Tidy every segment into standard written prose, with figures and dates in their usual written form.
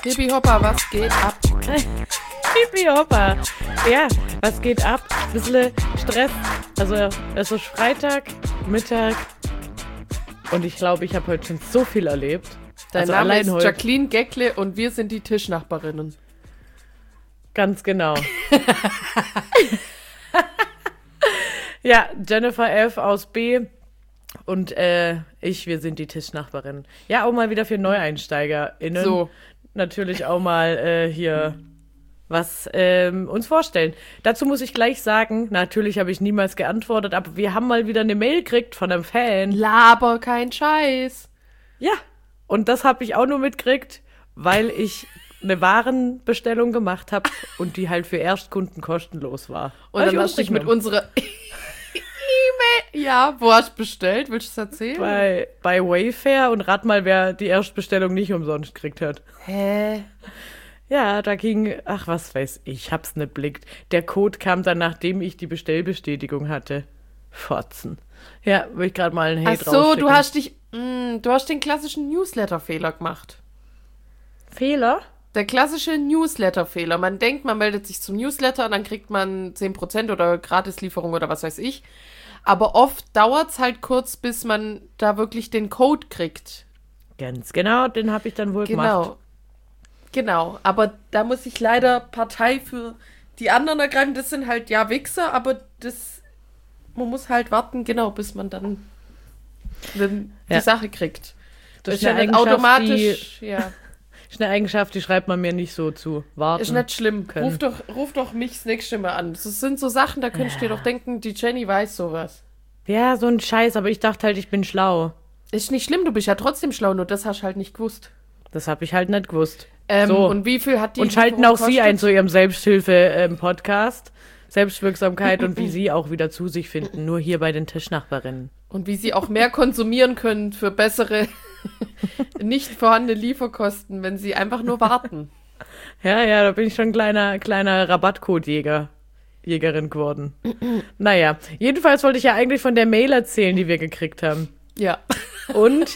Hippie Hoppa, was geht ab? Hippie Hoppa. Ja, was geht ab? Bisschen Stress. Also, es ist Freitag, Mittag. Und ich glaube, ich habe heute schon so viel erlebt. Dein Also Name allein ist heute. Jacqueline Geckle und wir sind die Tischnachbarinnen. Ganz genau. Ja, Jennifer F. aus B. Und wir sind die Tischnachbarinnen. Ja, auch mal wieder für NeueinsteigerInnen. So. Natürlich auch mal hier was uns vorstellen. Dazu muss ich gleich sagen, natürlich habe ich niemals geantwortet, aber wir haben mal wieder eine Mail gekriegt von einem Fan. Laber, kein Scheiß. Ja, und das habe ich auch nur mitgekriegt, weil ich eine Warenbestellung gemacht habe und die halt für Erstkunden kostenlos war. Und dann hast du dich mit unserer E-Mail... Ja, wo hast du bestellt? Willst du es erzählen? Bei Wayfair und rat mal, wer die Erstbestellung nicht umsonst gekriegt hat. Hä? Ja, da ging, ach, was weiß ich, hab's nicht blickt. Der Code kam dann, nachdem ich die Bestellbestätigung hatte. Fotzen. Ja, will ich gerade mal einen Hate Ach so, rausschicken. du hast den klassischen Newsletter-Fehler gemacht. Fehler? Der klassische Newsletter-Fehler. Man denkt, man meldet sich zum Newsletter und dann kriegt man 10% oder Gratislieferung oder was weiß ich. Aber oft dauert's halt kurz, bis man da wirklich den Code kriegt. Ganz genau, den habe ich dann wohl gemacht. Genau, aber da muss ich leider Partei für die anderen ergreifen. Das sind halt ja Wichser, aber man muss halt warten, genau, bis man dann die Sache kriegt. Das ist ja nicht automatisch, ja. Ist eine Eigenschaft, die schreibt man mir nicht so zu. Warten. Ist nicht schlimm. Können. Ruf doch mich das nächste Mal an. Das sind so Sachen, da könntest du dir doch denken, die Jenny weiß sowas. Ja, so ein Scheiß, aber ich dachte halt, ich bin schlau. Ist nicht schlimm, du bist ja trotzdem schlau, nur das hast du halt nicht gewusst. Das habe ich halt nicht gewusst. So. Und wie viel hat die Und schalten auch Sie ein zu Ihrem Selbsthilfe-Podcast. Selbstwirksamkeit und wie Sie auch wieder zu sich finden. Nur hier bei den Tischnachbarinnen. Und wie Sie auch mehr konsumieren können für bessere, nicht vorhandene Lieferkosten, wenn Sie einfach nur warten. Ja, da bin ich schon kleiner Rabattcode-Jägerin geworden. Naja, jedenfalls wollte ich ja eigentlich von der Mail erzählen, die wir gekriegt haben. Ja. Und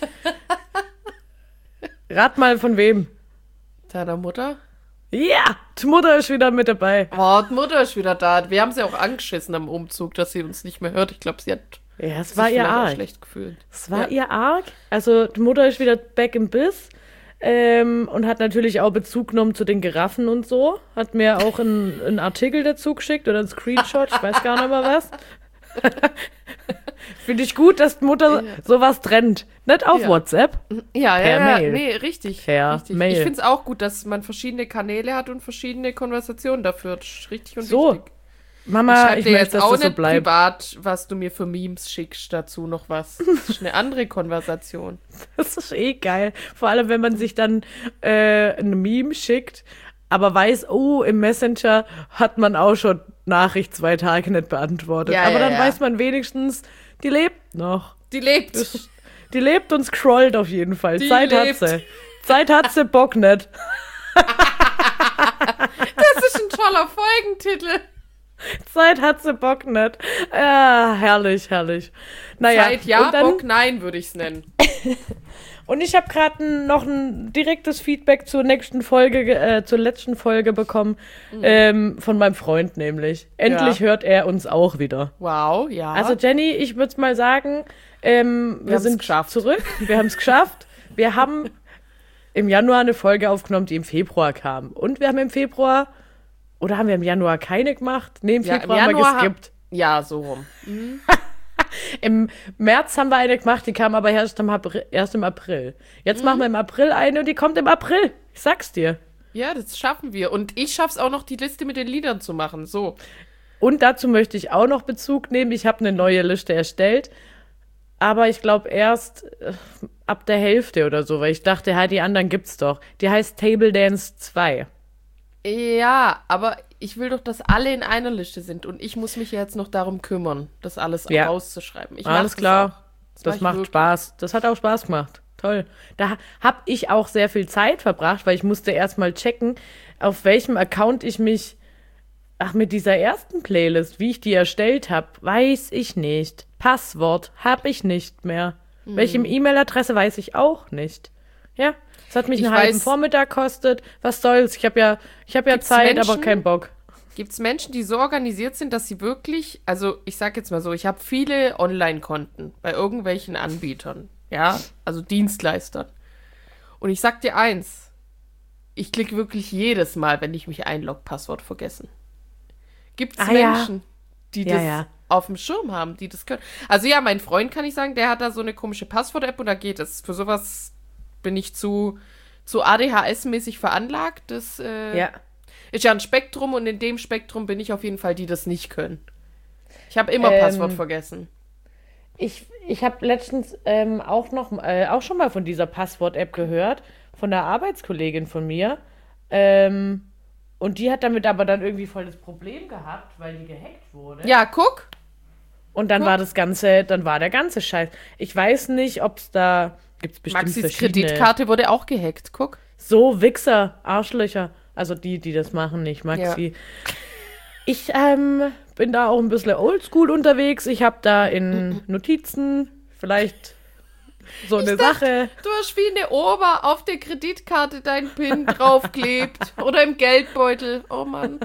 rat mal von wem? Deiner Mutter? Ja, die Mutter ist wieder mit dabei. Oh, die Mutter ist wieder da. Wir haben sie auch angeschissen am Umzug, dass sie uns nicht mehr hört. Ich glaube, sie hat es sich war ihr vielleicht auch arg. schlecht gefühlt. Es war ihr arg. Also die Mutter ist wieder back im Biss und hat natürlich auch Bezug genommen zu den Giraffen und so. Hat mir auch einen Artikel dazu geschickt oder einen Screenshot, ich weiß gar nicht mehr was. Finde ich gut, dass die Mutter sowas trennt. Nicht auf WhatsApp. Ja, Mail. Nee, richtig. Per Mail. Ich finde es auch gut, dass man verschiedene Kanäle hat und verschiedene Konversationen dafür. Das ist richtig und So. wichtig. Mama, ich dir möchte, jetzt dass auch das so nicht bleibt. privat, was du mir für Memes schickst, dazu noch was. Das ist eine andere Konversation. Das ist eh geil. Vor allem, wenn man sich dann ein Meme schickt, aber weiß, oh, im Messenger hat man auch schon Nachricht 2 Tage nicht beantwortet. Ja, aber ja, dann ja. weiß man wenigstens, die lebt noch. Die lebt. Die lebt und scrollt auf jeden Fall. Die Zeit lebt. hat sie. Zeit hat sie, Bock nicht. Das ist ein toller Folgentitel. Zeit hat sie, Bock nicht. Ja, herrlich. Naja, Zeit ja, und dann, Bock nein, würde ich es nennen. Und ich habe gerade noch ein direktes Feedback zur letzten Folge bekommen, von meinem Freund nämlich. Endlich hört er uns auch wieder. Wow, ja. Also Jenny, ich würde mal sagen, wir sind geschafft. zurück. Wir haben es geschafft. Wir haben im Januar eine Folge aufgenommen, die im Februar kam. Und wir haben im Februar, oder haben wir im Januar keine gemacht? Nee, im Februar haben wir geskippt. Ja, so rum. Im März haben wir eine gemacht, die kam aber erst im April. Jetzt machen wir im April eine und die kommt im April. Ich sag's dir. Ja, das schaffen wir. Und ich schaff's auch noch, die Liste mit den Liedern zu machen. So. Und dazu möchte ich auch noch Bezug nehmen. Ich habe eine neue Liste erstellt, aber ich glaube erst ab der Hälfte oder so, weil ich dachte, die anderen gibt's doch. Die heißt Table Dance 2. Ja, aber ich will doch, dass alle in einer Liste sind. Und ich muss mich jetzt noch darum kümmern, das alles rauszuschreiben. Alles klar. Das macht Spaß. Das hat auch Spaß gemacht. Toll. Da habe ich auch sehr viel Zeit verbracht, weil ich musste erst mal checken, auf welchem Account ich mich, mit dieser ersten Playlist, wie ich die erstellt habe, weiß ich nicht. Passwort habe ich nicht mehr. Welche E-Mail-Adresse weiß ich auch nicht. Ja. Es hat mich einen halben Vormittag gekostet. Was soll's? Ich hab ja Zeit, aber keinen Bock. Gibt es Menschen, die so organisiert sind, dass sie wirklich, also ich sag jetzt mal so, ich habe viele Online-Konten bei irgendwelchen Anbietern, ja, also Dienstleistern. Und ich sag dir eins, ich klicke wirklich jedes Mal, wenn ich mich einlogge, Passwort vergessen. Gibt es Menschen, die das auf dem Schirm haben, die das können? Also ja, mein Freund, kann ich sagen, der hat da so eine komische Passwort-App und da geht es. Für sowas bin ich zu ADHS-mäßig veranlagt. Das ist ja ein Spektrum und in dem Spektrum bin ich auf jeden Fall, die das nicht können. Ich habe immer Passwort vergessen. Ich habe letztens auch schon mal von dieser Passwort-App gehört, von einer Arbeitskollegin von mir. Und die hat damit aber dann irgendwie voll das Problem gehabt, weil die gehackt wurde. Ja, guck. Und dann war der ganze Scheiß. Ich weiß nicht, ob es da, gibt's bestimmt Maxis verschiedene. Kreditkarte wurde auch gehackt, guck. So, Wichser, Arschlöcher. Also die das machen, nicht Maxi. Ja. Ich bin da auch ein bisschen oldschool unterwegs. Ich habe da in Notizen vielleicht so eine Sache. Du hast wie eine Oma auf der Kreditkarte dein PIN draufklebt oder im Geldbeutel. Oh Mann.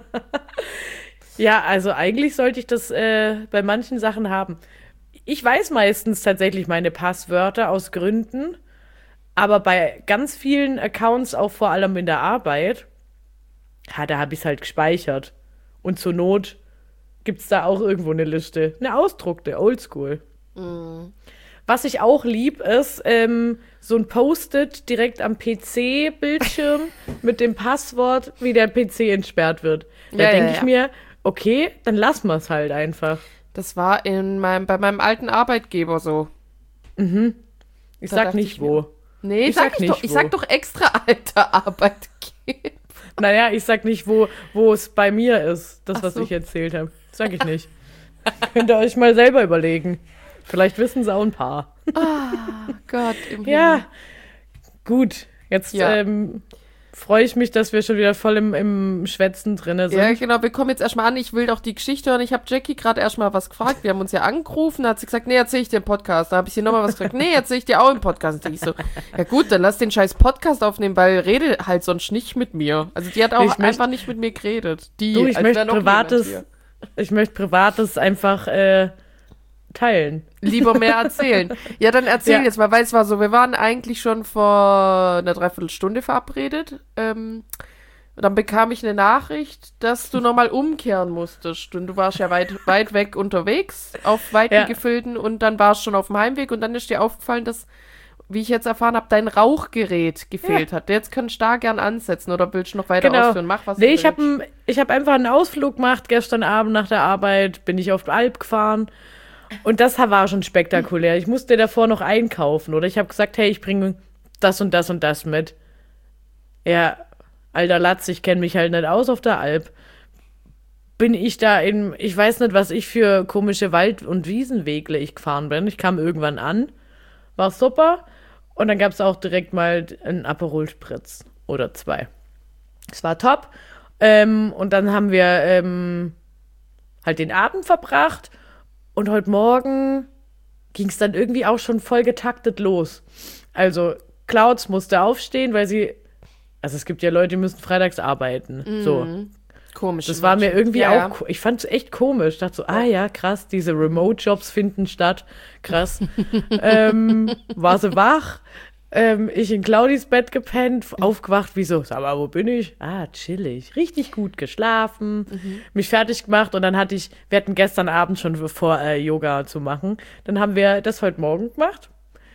Ja, also eigentlich sollte ich das bei manchen Sachen haben. Ich weiß meistens tatsächlich meine Passwörter aus Gründen, aber bei ganz vielen Accounts, auch vor allem in der Arbeit, da habe ich es halt gespeichert. Und zur Not gibt es da auch irgendwo eine Liste. Eine ausdruckte, oldschool. Mhm. Was ich auch lieb, ist so ein Post-it direkt am PC-Bildschirm mit dem Passwort, wie der PC entsperrt wird. Da denke ich mir, okay, dann lassen wir es halt einfach. Das war bei meinem alten Arbeitgeber so. Mhm. Ich sag nicht wo. Nee, ich sag doch extra alter Arbeitgeber. Naja, ich sag nicht, wo es bei mir ist, was ich erzählt habe. Sag ich nicht. Könnt ihr euch mal selber überlegen. Vielleicht wissen es auch ein paar. Oh Gott. Ja, gut. Jetzt freue ich mich, dass wir schon wieder voll im Schwätzen drin sind. Ja, genau. Wir kommen jetzt erstmal an. Ich will doch die Geschichte hören. Ich habe Jackie gerade erstmal was gefragt. Wir haben uns ja angerufen. Da hat sie gesagt, nee, erzähl ich dir im Podcast. Da habe ich ihr nochmal was gesagt. Nee, erzähl ich dir auch im Podcast. Und ich so, ja gut, dann lass den scheiß Podcast aufnehmen, weil rede halt sonst nicht mit mir. Also die hat auch einfach nicht mit mir geredet. Ich möchte Privates einfach teilen. Lieber mehr erzählen. Ja, dann erzähl jetzt mal, weil es war so, wir waren eigentlich schon vor einer Dreiviertelstunde verabredet. Dann bekam ich eine Nachricht, dass du nochmal umkehren musstest. Und du warst ja weit weg unterwegs, auf weiten Gefilden, und dann warst du schon auf dem Heimweg und dann ist dir aufgefallen, dass, wie ich jetzt erfahren habe, dein Rauchgerät gefehlt hat. Jetzt kannst du da gern ansetzen oder willst du noch weiter ausführen? Mach, was du willst. Ich hab einfach einen Ausflug gemacht. Gestern Abend nach der Arbeit bin ich auf die Alp gefahren. Und das war schon spektakulär. Ich musste davor noch einkaufen. Oder ich habe gesagt, hey, ich bringe das und das und das mit. Ja, alter Latz, ich kenne mich halt nicht aus auf der Alp. Bin ich da ich weiß nicht, was ich für komische Wald- und Wiesenwegle ich gefahren bin. Ich kam irgendwann an, war super. Und dann gab es auch direkt mal einen Aperol Spritz oder 2. Es war top. Und dann haben wir halt den Abend verbracht. Und heute Morgen ging es dann irgendwie auch schon voll getaktet los. Also Clouds musste aufstehen, weil also es gibt ja Leute, die müssen freitags arbeiten. So. Komisch. Das war mir irgendwie auch, ich fand es echt komisch. Ich dachte so, ja, krass, diese Remote-Jobs finden statt. Krass. War sie wach. Ich in Claudis Bett gepennt, aufgewacht, wieso? Sag mal, wo bin ich? Chillig. Richtig gut geschlafen, mich fertig gemacht und dann wir hatten gestern Abend schon vor, Yoga zu machen. Dann haben wir das heute Morgen gemacht.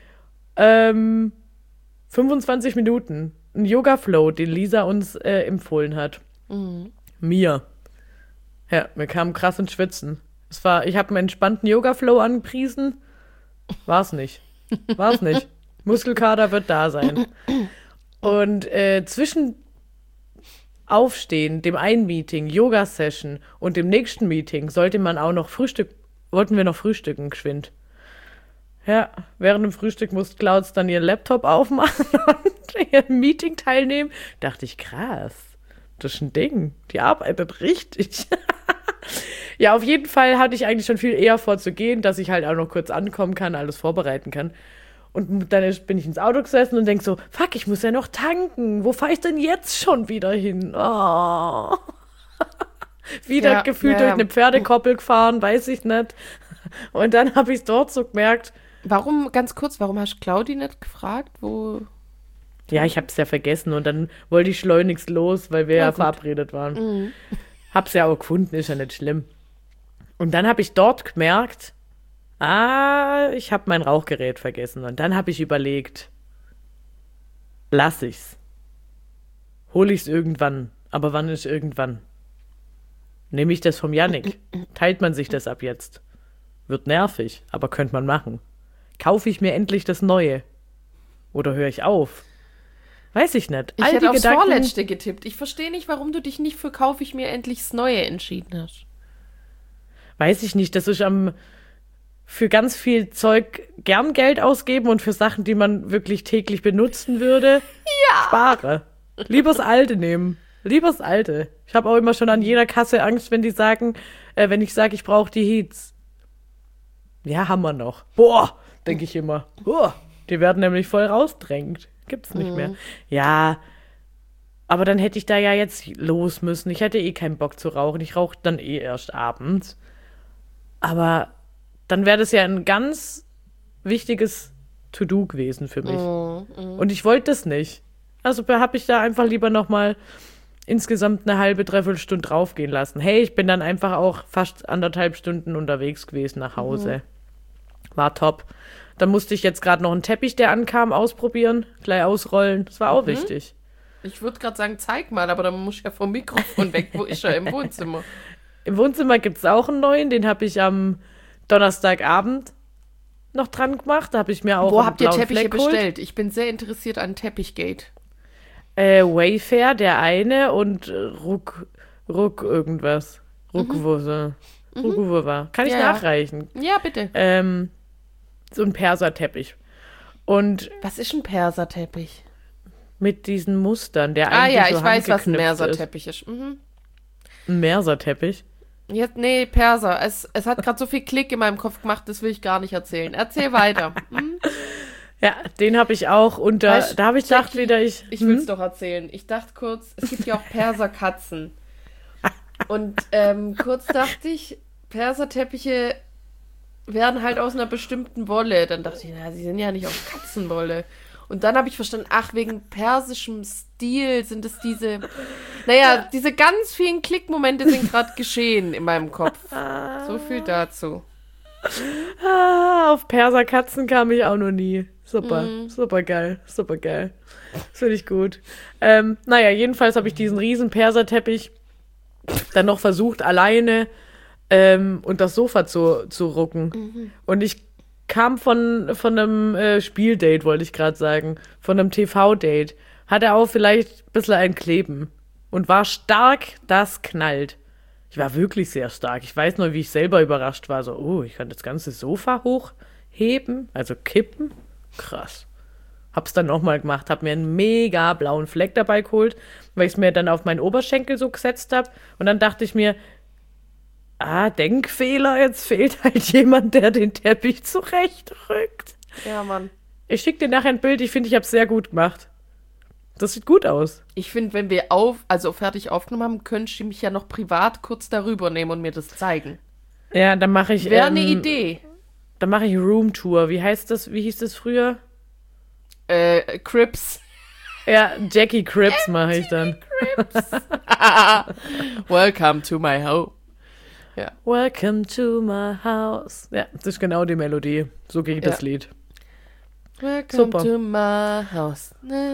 25 Minuten. Ein Yoga-Flow, den Lisa uns empfohlen hat. Mir. Ja, mir kam krass ins Schwitzen. Ich habe einen entspannten Yoga-Flow angepriesen. War's nicht. Muskelkater wird da sein. Und zwischen Aufstehen, dem einen Meeting, Yoga-Session und dem nächsten Meeting wollten wir noch frühstücken, geschwind. Ja, während dem Frühstück musste Clouds dann ihren Laptop aufmachen und ihr Meeting teilnehmen. Dachte ich, krass, das ist ein Ding. Die arbeitet richtig. Ja, auf jeden Fall hatte ich eigentlich schon viel eher vorzugehen, dass ich halt auch noch kurz ankommen kann, alles vorbereiten kann. Und dann bin ich ins Auto gesessen und denk so, fuck, ich muss ja noch tanken. Wo fahre ich denn jetzt schon wieder hin? Oh. Wieder gefühlt durch eine Pferdekoppel gefahren, weiß ich nicht. Und dann habe ich es dort so gemerkt. Warum, ganz kurz, warum hast du Claudi nicht gefragt, wo... Ja, ich habe es ja vergessen und dann wollte ich schleunigst los, weil wir ja verabredet waren. Mhm. Hab's ja auch gefunden, ist ja nicht schlimm. Und dann habe ich dort gemerkt, ich habe mein Rauchgerät vergessen. Und dann habe ich überlegt, lass ich's. Hol ich's irgendwann. Aber wann ist irgendwann? Nehme ich das vom Jannik? Teilt man sich das ab jetzt? Wird nervig, aber könnte man machen. Kaufe ich mir endlich das Neue? Oder höre ich auf? Weiß ich nicht. Ich hätte aufs Vorletzte getippt. Ich verstehe nicht, warum du dich nicht für kaufe ich mir endlich das Neue entschieden hast. Weiß ich nicht. Das ist für ganz viel Zeug gern Geld ausgeben und für Sachen, die man wirklich täglich benutzen würde, spare. Lieber das Alte nehmen. Lieber das Alte. Ich habe auch immer schon an jeder Kasse Angst, wenn ich sage, ich brauche die Heats. Ja, haben wir noch. Boah, denke ich immer. Die werden nämlich voll rausdrängt. Gibt's nicht mehr. Ja, aber dann hätte ich da ja jetzt los müssen. Ich hätte keinen Bock zu rauchen. Ich rauche dann erst abends. Aber dann wäre das ja ein ganz wichtiges To-Do gewesen für mich. Und ich wollte das nicht. Also habe ich da einfach lieber noch mal insgesamt eine halbe, dreiviertel Stunde draufgehen lassen. Hey, ich bin dann einfach auch fast 1,5 Stunden unterwegs gewesen nach Hause. War top. Dann musste ich jetzt gerade noch einen Teppich, der ankam, ausprobieren, gleich ausrollen. Das war auch wichtig. Ich würde gerade sagen, zeig mal, aber dann muss ich ja vom Mikrofon weg. Wo ist er? Im Wohnzimmer? Im Wohnzimmer gibt es auch einen neuen. Den habe ich am Donnerstagabend noch dran gemacht. Da habe ich mir auch Wo habt ihr Teppiche bestellt? Ich bin sehr interessiert an Teppichgate. Wayfair, der eine, und Ruck irgendwas. Ruckwurse. Ruckwurse. Kann ich nachreichen? Ja, bitte. So ein Perserteppich. Und was ist ein Perserteppich? Mit diesen Mustern, der eigentlich so ich weiß, was ein Perserteppich ist. Ein Perserteppich? Jetzt, nee, Perser. Es hat gerade so viel Klick in meinem Kopf gemacht, das will ich gar nicht erzählen. Erzähl weiter. Ja, den habe ich auch. Und da habe ich gedacht, ich will es doch erzählen. Ich dachte kurz, es gibt ja auch Perserkatzen. Und kurz dachte ich, Perserteppiche werden halt aus einer bestimmten Wolle. Dann dachte ich, sie sind ja nicht aus Katzenwolle. Und dann habe ich verstanden, wegen persischem Stil sind es diese ganz vielen Klickmomente sind gerade geschehen in meinem Kopf. So viel dazu. Auf Perserkatzen kam ich auch noch nie. Super, super geil. Das finde ich gut. Jedenfalls habe ich diesen riesen Perserteppich dann noch versucht, alleine und das Sofa zu rucken. Und ich kam von einem Spieldate, wollte ich gerade sagen. Von einem TV-Date. Hatte auch vielleicht ein bisschen ein Kleben. Und war stark, das knallt. Ich war wirklich sehr stark. Ich weiß noch, wie ich selber überrascht war. So, ich kann das ganze Sofa hochheben, also kippen. Krass. Hab's dann nochmal gemacht. Hab mir einen mega blauen Fleck dabei geholt, weil ich es mir dann auf meinen Oberschenkel so gesetzt habe. Und dann dachte ich mir, Denkfehler, jetzt fehlt halt jemand, der den Teppich zurechtrückt. Ja, Mann. Ich schicke dir nachher ein Bild, ich finde, ich habe es sehr gut gemacht. Das sieht gut aus. Ich finde, wenn wir fertig aufgenommen haben, könntest du mich ja noch privat kurz darüber nehmen und mir das zeigen. Ja, dann mache ich... Wäre eine Idee. Dann mache ich Roomtour. Wie hieß das früher? Crips. Ja, Jackie Crips mache ich dann. Crips. Welcome to my home. Ja. Welcome to my house. Ja, das ist genau die Melodie. So ging das Lied. Welcome to my house.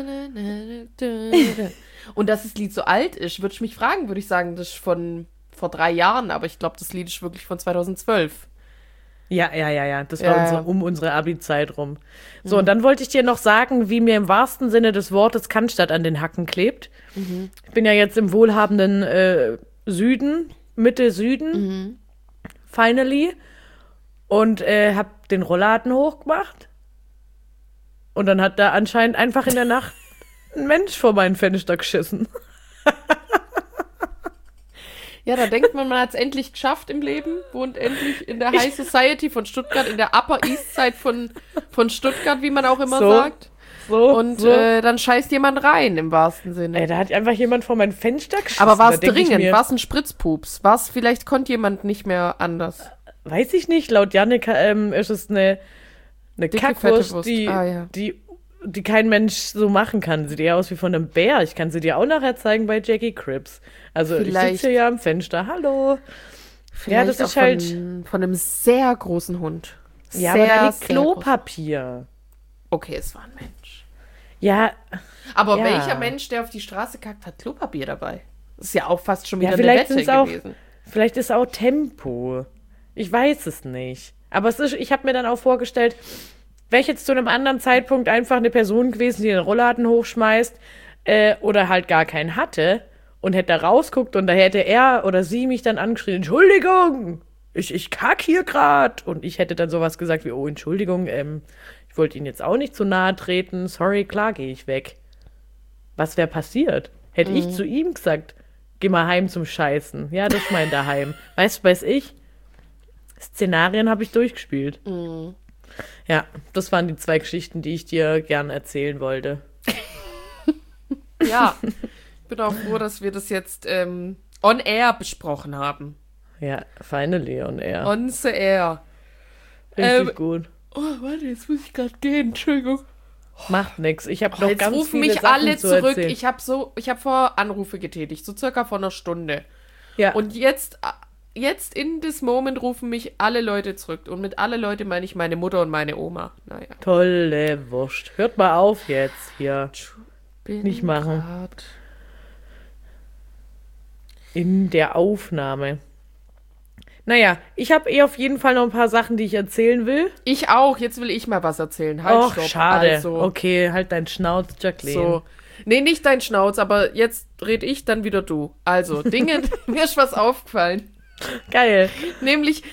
Und dass das Lied so alt ist, würde ich mich fragen, würde ich sagen, das ist von vor 3 Jahren, aber ich glaube, das Lied ist wirklich von 2012. Ja. Das war unsere Abi-Zeit rum. So, und dann wollte ich dir noch sagen, wie mir im wahrsten Sinne des Wortes Cannstatt an den Hacken klebt. Ich bin ja jetzt im wohlhabenden Süden, Mitte Süden, finally, und habe den Rollladen hochgemacht. Und dann hat da anscheinend einfach in der Nacht ein Mensch vor mein Fenster geschissen. Ja, da denkt man hat es endlich geschafft im Leben, wohnt endlich in der High Society von Stuttgart, in der Upper East Side von Stuttgart, wie man auch immer sagt. Und dann scheißt jemand rein, im wahrsten Sinne. Ey, da hat einfach jemand vor mein Fenster geschissen. Aber war es dringend? War es ein Spritzpups? Vielleicht konnte jemand nicht mehr anders? Weiß ich nicht. Laut Jannik ist es eine Kackwurst, die kein Mensch so machen kann. Sieht eher aus wie von einem Bär. Ich kann sie dir auch nachher zeigen bei Jackie Cripps. Also ich sitze ja am Fenster. Hallo. Vielleicht das ist halt von einem sehr großen Hund. Ja, aber da liegt Klopapier. Okay, es war ein Mensch. Ja. Aber welcher Mensch, der auf die Straße kackt, hat Klopapier dabei? Das ist ja auch fast schon wieder eine Wette gewesen. Vielleicht ist auch Tempo. Ich weiß es nicht. Aber ich habe mir dann auch vorgestellt, wäre ich jetzt zu einem anderen Zeitpunkt einfach eine Person gewesen, die den Rollladen hochschmeißt oder halt gar keinen hatte und hätte da rausguckt und da hätte er oder sie mich dann angeschrien, Entschuldigung, ich kack hier grad. Und ich hätte dann sowas gesagt wie, oh, Entschuldigung, ich wollte Ihnen jetzt auch nicht zu nahe treten, sorry, klar gehe ich weg. Was wäre passiert? Hätte ich zu ihm gesagt, geh mal heim zum Scheißen. Ja, das ist mein Daheim. Weiß ich? Szenarien habe ich durchgespielt. Ja, das waren die 2 Geschichten, die ich dir gern erzählen wollte. Ja, ich bin auch froh, dass wir das jetzt on air besprochen haben. Ja, finally on air. On the air. Richtig gut. Oh, warte, jetzt muss ich gerade gehen, Entschuldigung. Macht nix. Ich habe noch ganz rufen viele mich Sachen alle zu zurück. erzählen. Ich habe vor Anrufe getätigt, so circa vor einer Stunde. Ja. Und jetzt in this moment rufen mich alle Leute zurück. Und mit alle Leute meine ich meine Mutter und meine Oma. Naja. Tolle Wurst. Hört mal auf jetzt hier. Nicht machen. In der Aufnahme. Naja, ich habe auf jeden Fall noch ein paar Sachen, die ich erzählen will. Ich auch. Jetzt will ich mal was erzählen. Halt, stopp. Schade. Also, okay, halt deinen Schnauz, Jacqueline. So. Nee, nicht dein Schnauz, aber jetzt red ich, dann wieder du. Also, Dinge, mir ist was aufgefallen. Geil. Nämlich,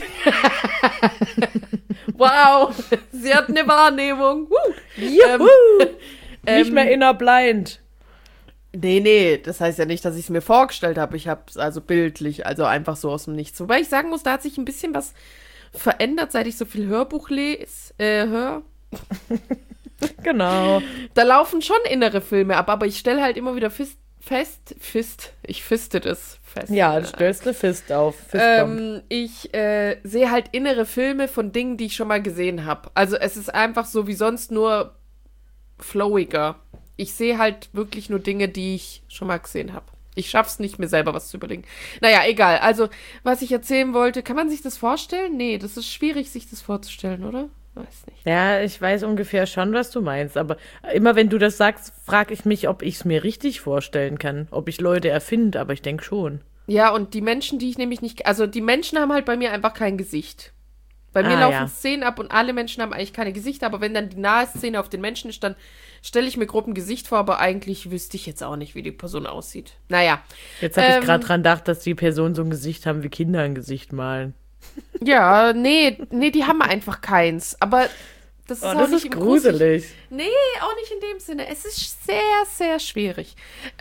wow, sie hat eine Wahrnehmung. Juhu. Nicht mehr inner blind. Nee, das heißt ja nicht, dass ich es mir vorgestellt habe. Ich habe es also bildlich, also einfach so aus dem Nichts. Wobei ich sagen muss, da hat sich ein bisschen was verändert, seit ich so viel Hörbuch höre. Genau. Da laufen schon innere Filme ab, aber ich stelle halt immer wieder fest. Ich fiste das fest. Ja, du stellst eine Fist auf. Ich sehe halt innere Filme von Dingen, die ich schon mal gesehen habe. Also es ist einfach so wie sonst, nur flowiger. Ich sehe halt wirklich nur Dinge, die ich schon mal gesehen habe. Ich schaff's nicht, mir selber was zu überlegen. Naja, egal. Also, was ich erzählen wollte, kann man sich das vorstellen? Nee, das ist schwierig, sich das vorzustellen, oder? Weiß nicht. Ja, ich weiß ungefähr schon, was du meinst. Aber immer wenn du das sagst, frage ich mich, ob ich es mir richtig vorstellen kann. Ob ich Leute erfinde, aber ich denke schon. Ja, und die Menschen, die ich nämlich nicht... Also, die Menschen haben halt bei mir einfach kein Gesicht. Bei mir laufen Szenen ab und alle Menschen haben eigentlich keine Gesichter, aber wenn dann die nahe Szene auf den Menschen ist, dann stelle ich mir grob ein Gesicht vor, aber eigentlich wüsste ich jetzt auch nicht, wie die Person aussieht. Naja. Jetzt habe ich gerade dran gedacht, dass die Personen so ein Gesicht haben, wie Kinder ein Gesicht malen. Ja, nee, die haben einfach keins. Aber das ist auch das nicht ist gruselig. Nee, auch nicht in dem Sinne. Es ist sehr, sehr schwierig.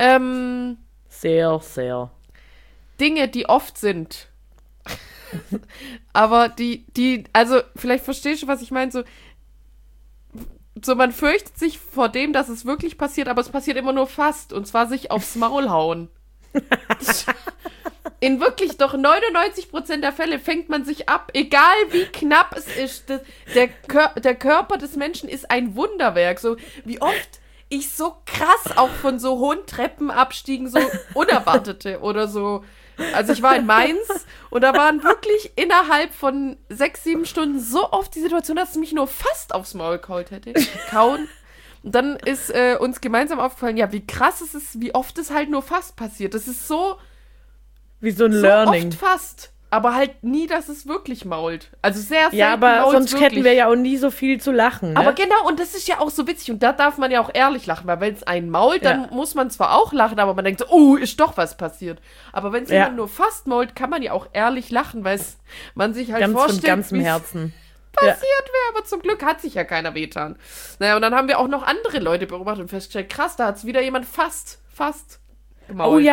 Sehr, sehr. Dinge, die oft sind. Aber also vielleicht verstehst du, was ich meine, so man fürchtet sich vor dem, dass es wirklich passiert, aber es passiert immer nur fast, und zwar sich aufs Maul hauen. In wirklich doch 99% der Fälle fängt man sich ab, egal wie knapp es ist. Der Körper des Menschen ist ein Wunderwerk, so wie oft ich so krass auch von so hohen Treppenabstiegen so unerwartete oder so. Also ich war in Mainz und da waren wirklich innerhalb von 6-7 Stunden so oft die Situation, dass es mich nur fast aufs Maul kauen. Und dann ist uns gemeinsam aufgefallen, ja, wie krass es ist, wie oft es halt nur fast passiert. Das ist so wie so ein so Learning. Oft fast. Aber halt nie, dass es wirklich mault. Also sehr selten. Ja, aber sonst wirklich. hätten wir ja auch nie so viel zu lachen. Ne? Aber genau, und das ist ja auch so witzig. Und da darf man ja auch ehrlich lachen, weil wenn es einen mault, dann muss man zwar auch lachen, aber man denkt so, ist doch was passiert. Aber wenn es jemand nur fast mault, kann man ja auch ehrlich lachen, weil man sich halt vorstellt, von ganzem Herzen passiert wäre. Aber zum Glück hat sich ja keiner wehtan. Naja, und dann haben wir auch noch andere Leute beobachtet und festgestellt, krass, da hat es wieder jemand fast gemault. Oh ja,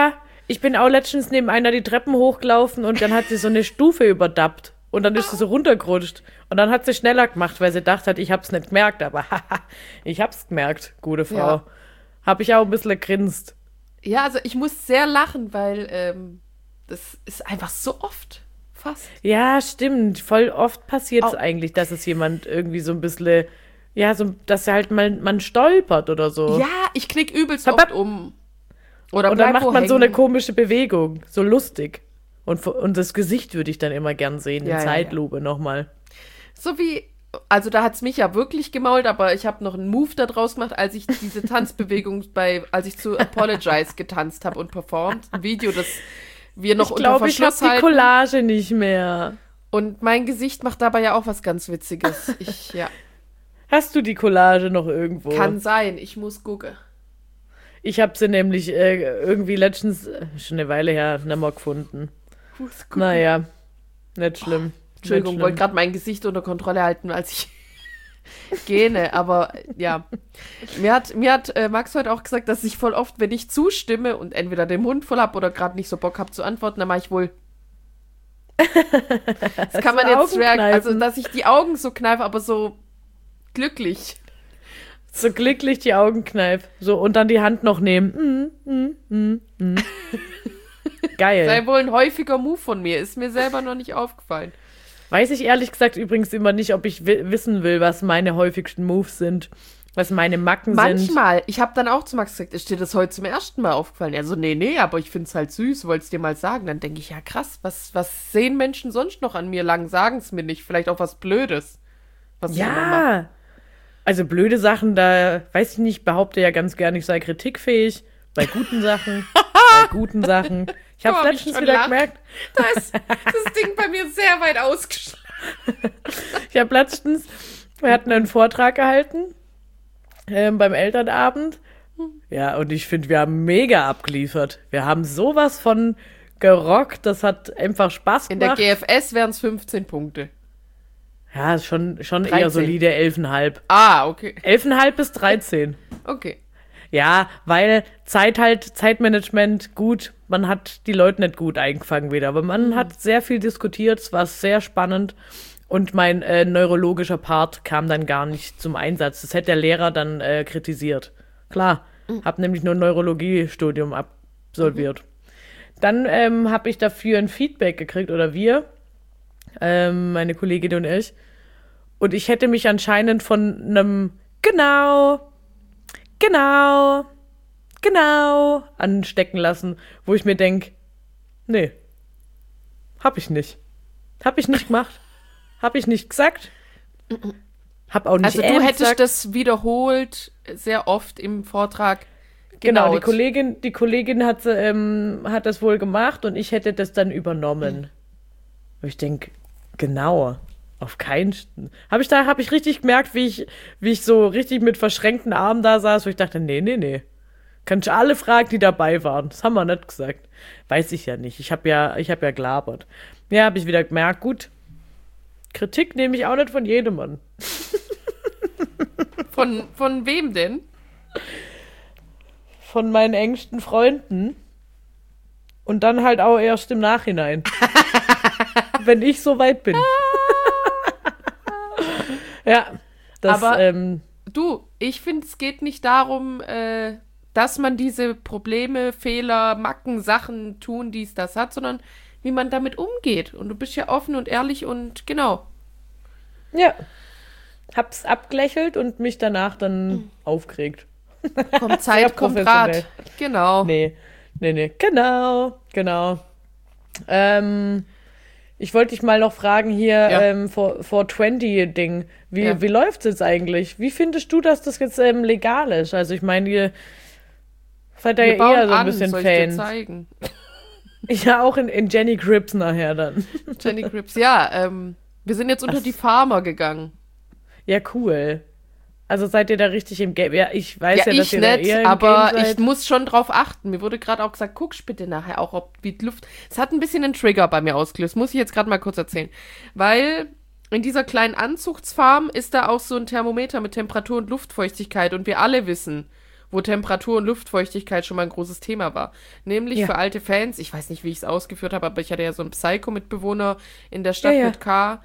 Ich bin auch letztens neben einer die Treppen hochgelaufen und dann hat sie so eine Stufe überdappt. Und dann ist sie so runtergerutscht. Und dann hat sie schneller gemacht, weil sie gedacht hat, ich hab's nicht gemerkt. Aber haha, ich hab's gemerkt, gute Frau. Ja. Hab ich auch ein bisschen gegrinst. Ja, also ich muss sehr lachen, weil das ist einfach so oft fast. Ja, stimmt. Voll oft passiert es eigentlich, dass es jemand irgendwie so ein bisschen, ja, so, dass er halt man stolpert oder so. Ja, ich knick übelst oft um. Oder und dann macht man so eine komische Bewegung, so lustig. Und das Gesicht würde ich dann immer gern sehen, in Zeitlupe nochmal. So wie, also da hat es mich ja wirklich gemault, aber ich habe noch einen Move da draus gemacht, als ich diese Tanzbewegung als ich zu Apologize getanzt habe und performt. Ein Video, das wir noch unter Verschluss halten. Ich glaube, ich habe die Collage nicht mehr. Und mein Gesicht macht dabei ja auch was ganz Witziges. Hast du die Collage noch irgendwo? Kann sein, ich muss gucken. Ich habe sie nämlich irgendwie letztens, schon eine Weile her, nicht mehr gefunden. Naja, nicht schlimm. Entschuldigung, wollte gerade mein Gesicht unter Kontrolle halten, als ich gähne, aber ja. Mir hat Max heute auch gesagt, dass ich voll oft, wenn ich zustimme und entweder den Mund voll habe oder gerade nicht so Bock habe zu antworten, dann mache ich wohl. Das kann man jetzt schwer, also dass ich die Augen so kneife, aber so glücklich. So glücklich die Augen kneife. So, und dann die Hand noch nehmen. Geil. Sei wohl ein häufiger Move von mir. Ist mir selber noch nicht aufgefallen. Weiß ich ehrlich gesagt übrigens immer nicht, ob ich wissen will, was meine häufigsten Moves sind. Was meine Macken sind. Manchmal. Ich habe dann auch zu Max gesagt, ist dir das heute zum ersten Mal aufgefallen? Er so, nee, aber ich finde es halt süß, wollt's dir mal sagen. Dann denke ich, ja krass, was sehen Menschen sonst noch an mir lang? Sagen es mir nicht. Vielleicht auch was Blödes. Was ja. Also blöde Sachen, da weiß ich nicht, behaupte ja ganz gerne, ich sei kritikfähig. Bei guten Sachen. Ich habe letztens wieder gemerkt. Da ist das Ding bei mir sehr weit ausgeschlagen. Wir hatten einen Vortrag gehalten beim Elternabend. Ja, und ich finde, wir haben mega abgeliefert. Wir haben sowas von gerockt, das hat einfach Spaß gemacht. In der GFS wären es 15 Punkte. Ja, schon eher solide 11,5. Ah, okay. 11,5 bis 13. Okay. Ja, weil Zeitmanagement gut, man hat die Leute nicht gut eingefangen wieder, aber man hat sehr viel diskutiert, es war sehr spannend und mein neurologischer Part kam dann gar nicht zum Einsatz. Das hätte der Lehrer dann kritisiert. Klar, habe nämlich nur ein Neurologiestudium absolviert. Dann habe ich dafür ein Feedback gekriegt, oder wir, meine Kollegin und ich, und ich hätte mich anscheinend von einem genau anstecken lassen, wo ich mir denke, nee, hab ich nicht. Hab ich nicht gemacht. Hab ich nicht gesagt. Hab auch nicht Also du hättest gesagt. Das wiederholt sehr oft im Vortrag. Genau, die Kollegin hat das wohl gemacht und ich hätte das dann übernommen. Und ich denke, genau, auf keinen. Habe ich richtig gemerkt, wie ich so richtig mit verschränkten Armen da saß, wo ich dachte, nee. Kannst du alle fragen, die dabei waren. Das haben wir nicht gesagt. Weiß ich ja nicht. Ich hab ja gelabert. Ja, habe ich wieder gemerkt, gut, Kritik nehme ich auch nicht von jedem an. Von wem denn? Von meinen engsten Freunden. Und dann halt auch erst im Nachhinein. Wenn ich so weit bin. Ja. Aber du, ich finde, es geht nicht darum, dass man diese Probleme, Fehler, Macken, Sachen tun, dies, das hat, sondern wie man damit umgeht. Und du bist ja offen und ehrlich und genau. Ja. Hab's abgelächelt und mich danach dann aufgeregt. Kommt Zeit, kommt Rat. Genau. Nee. Genau. Ich wollte dich mal noch fragen hier, 420-Ding. Wie läuft's jetzt eigentlich? Wie findest du, dass das jetzt legal ist? Also ich meine, ihr seid ja eher so ein bisschen Fans. Soll ich dir zeigen? Ja, auch in Jenny Crips nachher dann. Jenny Crips, ja. Wir sind jetzt unter die Farmer gegangen. Ja, cool. Also seid ihr da richtig im Game? Ja, ich weiß ja, dass ihr da eher im aber Game seid. Ich muss schon drauf achten. Mir wurde gerade auch gesagt, guckst bitte nachher auch, wie die Luft... Es hat ein bisschen einen Trigger bei mir ausgelöst. Muss ich jetzt gerade mal kurz erzählen. Weil in dieser kleinen Anzuchtsfarm ist da auch so ein Thermometer mit Temperatur und Luftfeuchtigkeit. Und wir alle wissen, wo Temperatur und Luftfeuchtigkeit schon mal ein großes Thema war. Nämlich für alte Fans, ich weiß nicht, wie ich es ausgeführt habe, aber ich hatte ja so einen Psycho-Mitbewohner in der Stadt mit K.,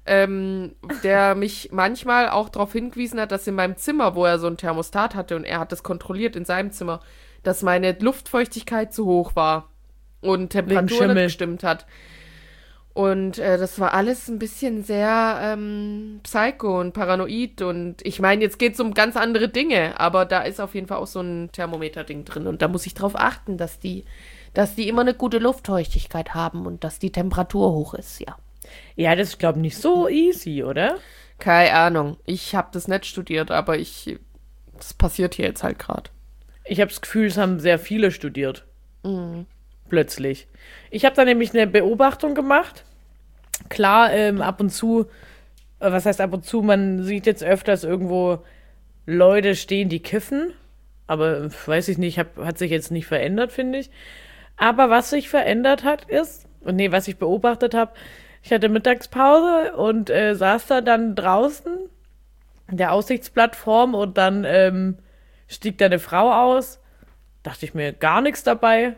der mich manchmal auch darauf hingewiesen hat, dass in meinem Zimmer, wo er so ein Thermostat hatte und er hat das kontrolliert in seinem Zimmer, dass meine Luftfeuchtigkeit zu hoch war und Temperatur nicht gestimmt hat. Und das war alles ein bisschen sehr psycho und paranoid. Und ich meine, jetzt geht es um ganz andere Dinge, aber da ist auf jeden Fall auch so ein Thermometer-Ding drin. Und da muss ich drauf achten, dass die immer eine gute Luftfeuchtigkeit haben und dass die Temperatur hoch ist, ja. Ja, das ist, glaube ich, nicht so easy, oder? Keine Ahnung. Ich habe das nicht studiert, aber das passiert hier jetzt halt gerade. Ich habe das Gefühl, es haben sehr viele studiert. Plötzlich. Ich habe da nämlich eine Beobachtung gemacht. Klar, ab und zu, was heißt ab und zu, man sieht jetzt öfters irgendwo Leute stehen, die kiffen. Aber weiß ich nicht, hat sich jetzt nicht verändert, finde ich. Aber was sich verändert hat, ist, was ich beobachtet habe, ich hatte Mittagspause und saß da dann draußen in der Aussichtsplattform und dann stieg da eine Frau aus. Dachte ich mir, gar nichts dabei.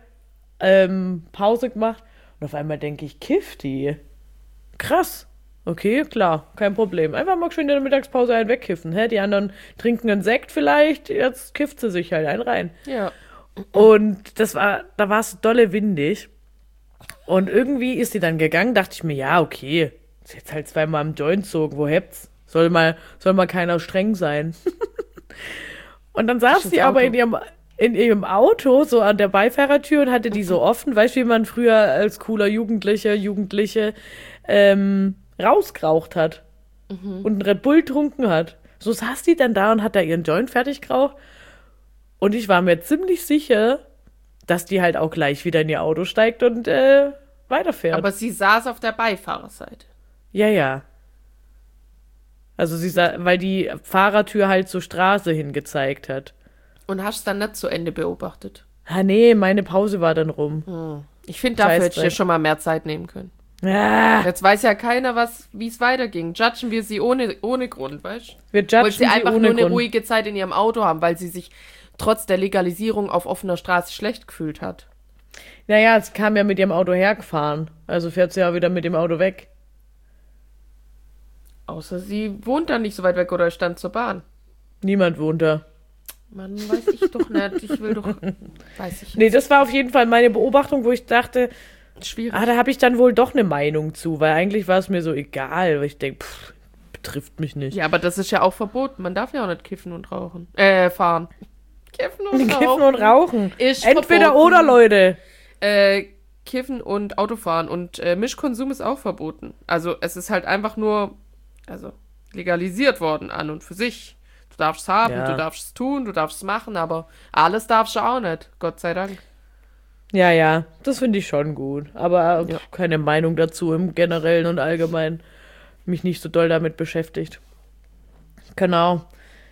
Pause gemacht. Und auf einmal denke ich, kifft die? Krass. Okay, klar, kein Problem. Einfach mal schön in der Mittagspause einen wegkiffen. Die anderen trinken einen Sekt vielleicht, jetzt kifft sie sich halt einen rein. Ja. Und da war es dolle windig. Und irgendwie ist sie dann gegangen, dachte ich mir, ja, okay, ist jetzt halt zweimal am Joint zogen, wo hebt's? Soll mal keiner streng sein. Und dann saß sie aber in ihrem Auto, so an der Beifahrertür und hatte die so offen, weißt du, wie man früher als cooler Jugendliche rausgeraucht hat und einen Red Bull getrunken hat. So saß die dann da und hat da ihren Joint fertig geraucht. Und ich war mir ziemlich sicher, dass die halt auch gleich wieder in ihr Auto steigt und weiterfährt. Aber sie saß auf der Beifahrerseite. Ja. Also weil die Fahrertür halt zur Straße hingezeigt hat. Und hast es dann nicht zu Ende beobachtet? Nee, meine Pause war dann rum. Ich finde, dafür hätte ich dir schon mal mehr Zeit nehmen können. Ja. Jetzt weiß ja keiner, wie es weiterging. Judgen wir sie ohne Grund, weißt du? Wir judgen weil sie einfach ohne nur eine Grund. ruhige Zeit in ihrem Auto haben, weil sie sich trotz der Legalisierung auf offener Straße schlecht gefühlt hat. Naja, es kam ja mit ihrem Auto hergefahren. Also fährt sie ja wieder mit dem Auto weg. Außer sie wohnt dann nicht so weit weg oder stand zur Bahn. Niemand wohnt da. Mann, weiß ich doch nicht. Ich will doch... Weiß ich nicht. Nee, das war auf jeden Fall meine Beobachtung, wo ich dachte... Schwierig. Da habe ich dann wohl doch eine Meinung zu, weil eigentlich war es mir so egal, weil ich denke, betrifft mich nicht. Ja, aber das ist ja auch verboten. Man darf ja auch nicht kiffen und rauchen. Fahren. Kiffen und Rauchen. Ist entweder verboten. oder, Leute. Kiffen und Autofahren und Mischkonsum ist auch verboten. Also es ist halt einfach nur legalisiert worden an und für sich. Du darfst es haben, du darfst es tun, du darfst es machen, aber alles darfst du auch nicht. Gott sei Dank. Ja, das finde ich schon gut. Aber keine Meinung dazu im Generellen und Allgemeinen. Mich nicht so doll damit beschäftigt. Genau.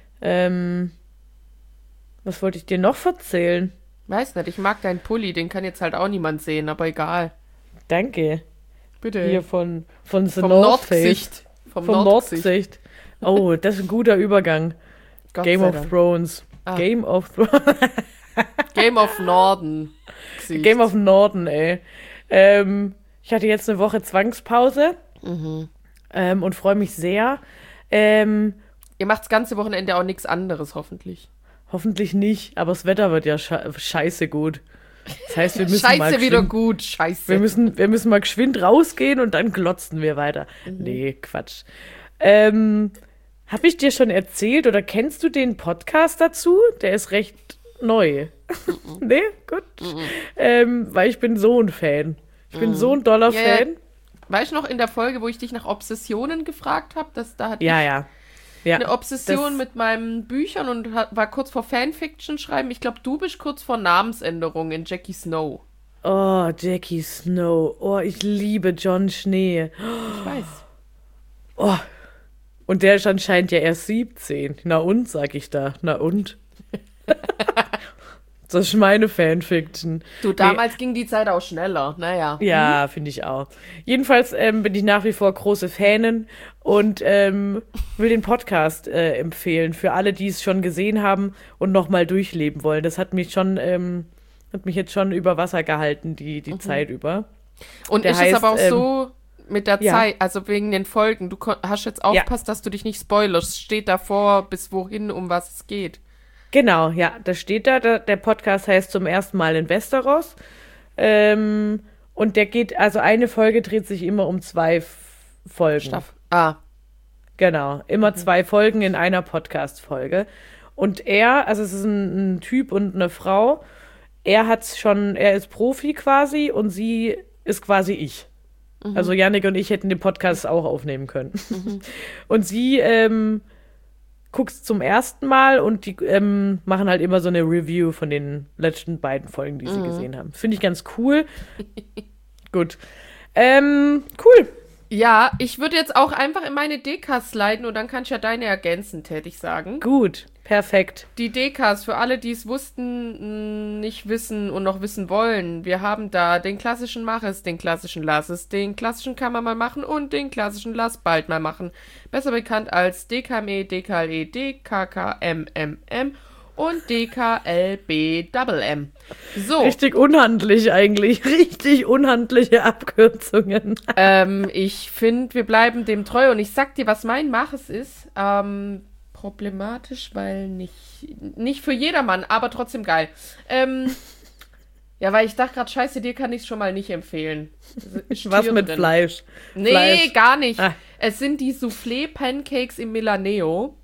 Was wollte ich dir noch erzählen? Weiß nicht, ich mag deinen Pulli, den kann jetzt halt auch niemand sehen, aber egal. Danke. Bitte. Hier von The Vom North Nordgesicht. Vom Nordgesicht. Oh, das ist ein guter Übergang. Game of Thrones. Game of Thrones. Game of Norden. Game of Norden, ey. Ich hatte jetzt eine Woche Zwangspause und freue mich sehr. Ihr macht das ganze Wochenende auch nichts anderes, hoffentlich. Hoffentlich nicht, aber das Wetter wird ja scheiße gut. Das heißt, wir müssen Scheiße mal wieder gut, scheiße. Wir müssen mal geschwind rausgehen und dann glotzen wir weiter. Nee, Quatsch. Habe ich dir schon erzählt oder kennst du den Podcast dazu? Der ist recht neu. Nee? Gut. Weil ich bin so ein Fan. Ich bin so ein doller Fan. Weißt du noch in der Folge, wo ich dich nach Obsessionen gefragt habe? Da hatte ich eine Obsession mit meinen Büchern und war kurz vor Fanfiction schreiben. Ich glaube, du bist kurz vor Namensänderung in Jackie Snow. Oh, Jackie Snow. Oh, ich liebe John Schnee. Ich weiß. Oh. Und der ist anscheinend ja erst 17. Na und, sag ich da. Na und? Das ist meine Fanfiction. Du, damals ging die Zeit auch schneller, naja. Ja, finde ich auch. Jedenfalls bin ich nach wie vor große Fanin und will den Podcast empfehlen für alle, die es schon gesehen haben und nochmal durchleben wollen. Das hat mich jetzt schon über Wasser gehalten, die Zeit über. Und ist es aber auch so mit der Zeit, also wegen den Folgen, du hast jetzt aufgepasst, dass du dich nicht spoilerst. Steht davor, bis wohin, um was es geht. Genau, ja, das steht da. Der Podcast heißt zum ersten Mal in Westeros. Und der geht, also eine Folge dreht sich immer um 2 Folgen. Genau, immer 2 Folgen in einer Podcast-Folge. Und also es ist ein Typ und eine Frau. Er ist Profi quasi und sie ist quasi ich. Also Jannik und ich hätten den Podcast auch aufnehmen können. Und sie guck's zum ersten Mal und die machen halt immer so eine Review von den letzten beiden Folgen, die sie gesehen haben. Finde ich ganz cool. Gut. Cool. Ja, ich würde jetzt auch einfach in meine Dekas sliden und dann kann ich ja deine ergänzen, tätig sagen. Gut, perfekt. Die Dekas, für alle, die es wussten, nicht wissen und noch wissen wollen. Wir haben da den klassischen Mach es, den klassischen Lass es, den klassischen kann man mal machen und den klassischen Lass bald mal machen. Besser bekannt als DKME, DKLE, DKKMMM und DKLBMM. So. Richtig unhandlich eigentlich. Richtig unhandliche Abkürzungen. Ich finde, wir bleiben dem treu und ich sag dir, was mein Mach es ist. Problematisch, weil nicht für jedermann, aber trotzdem geil. Ja, weil ich dachte gerade, scheiße, dir kann ich es schon mal nicht empfehlen. Was mit drin. Fleisch? Nee, Fleisch. Gar nicht. Es sind die Soufflé-Pancakes im Milaneo.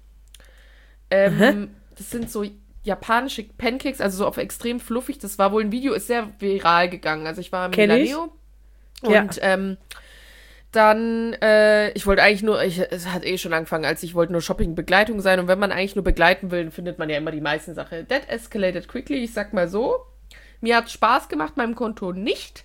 Das sind so japanische Pancakes, also so auf extrem fluffig. Das war wohl ein Video, ist sehr viral gegangen. Also ich war im Milaneo. Und dann, ich wollte eigentlich nur, es hat schon angefangen, als ich wollte nur Shopping-Begleitung sein. Und wenn man eigentlich nur begleiten will, dann findet man ja immer die meisten Sachen. That escalated quickly, ich sag mal so. Mir hat Spaß gemacht, meinem Konto nicht.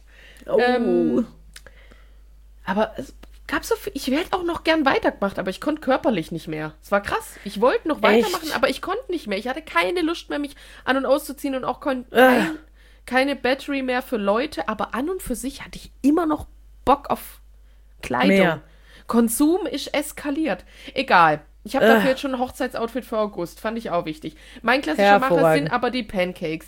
Aber es gab so viel, ich hätte auch noch gern weitergemacht, aber ich konnte körperlich nicht mehr. Es war krass. Ich wollte noch weitermachen, aber ich konnte nicht mehr. Ich hatte keine Lust mehr, mich an- und auszuziehen und auch keine Battery mehr für Leute. Aber an und für sich hatte ich immer noch Bock auf Kleidung. Mehr. Konsum ist eskaliert. Egal. Ich habe dafür jetzt schon ein Hochzeitsoutfit für August. Fand ich auch wichtig. Mein klassischer Macher sind aber die Pancakes.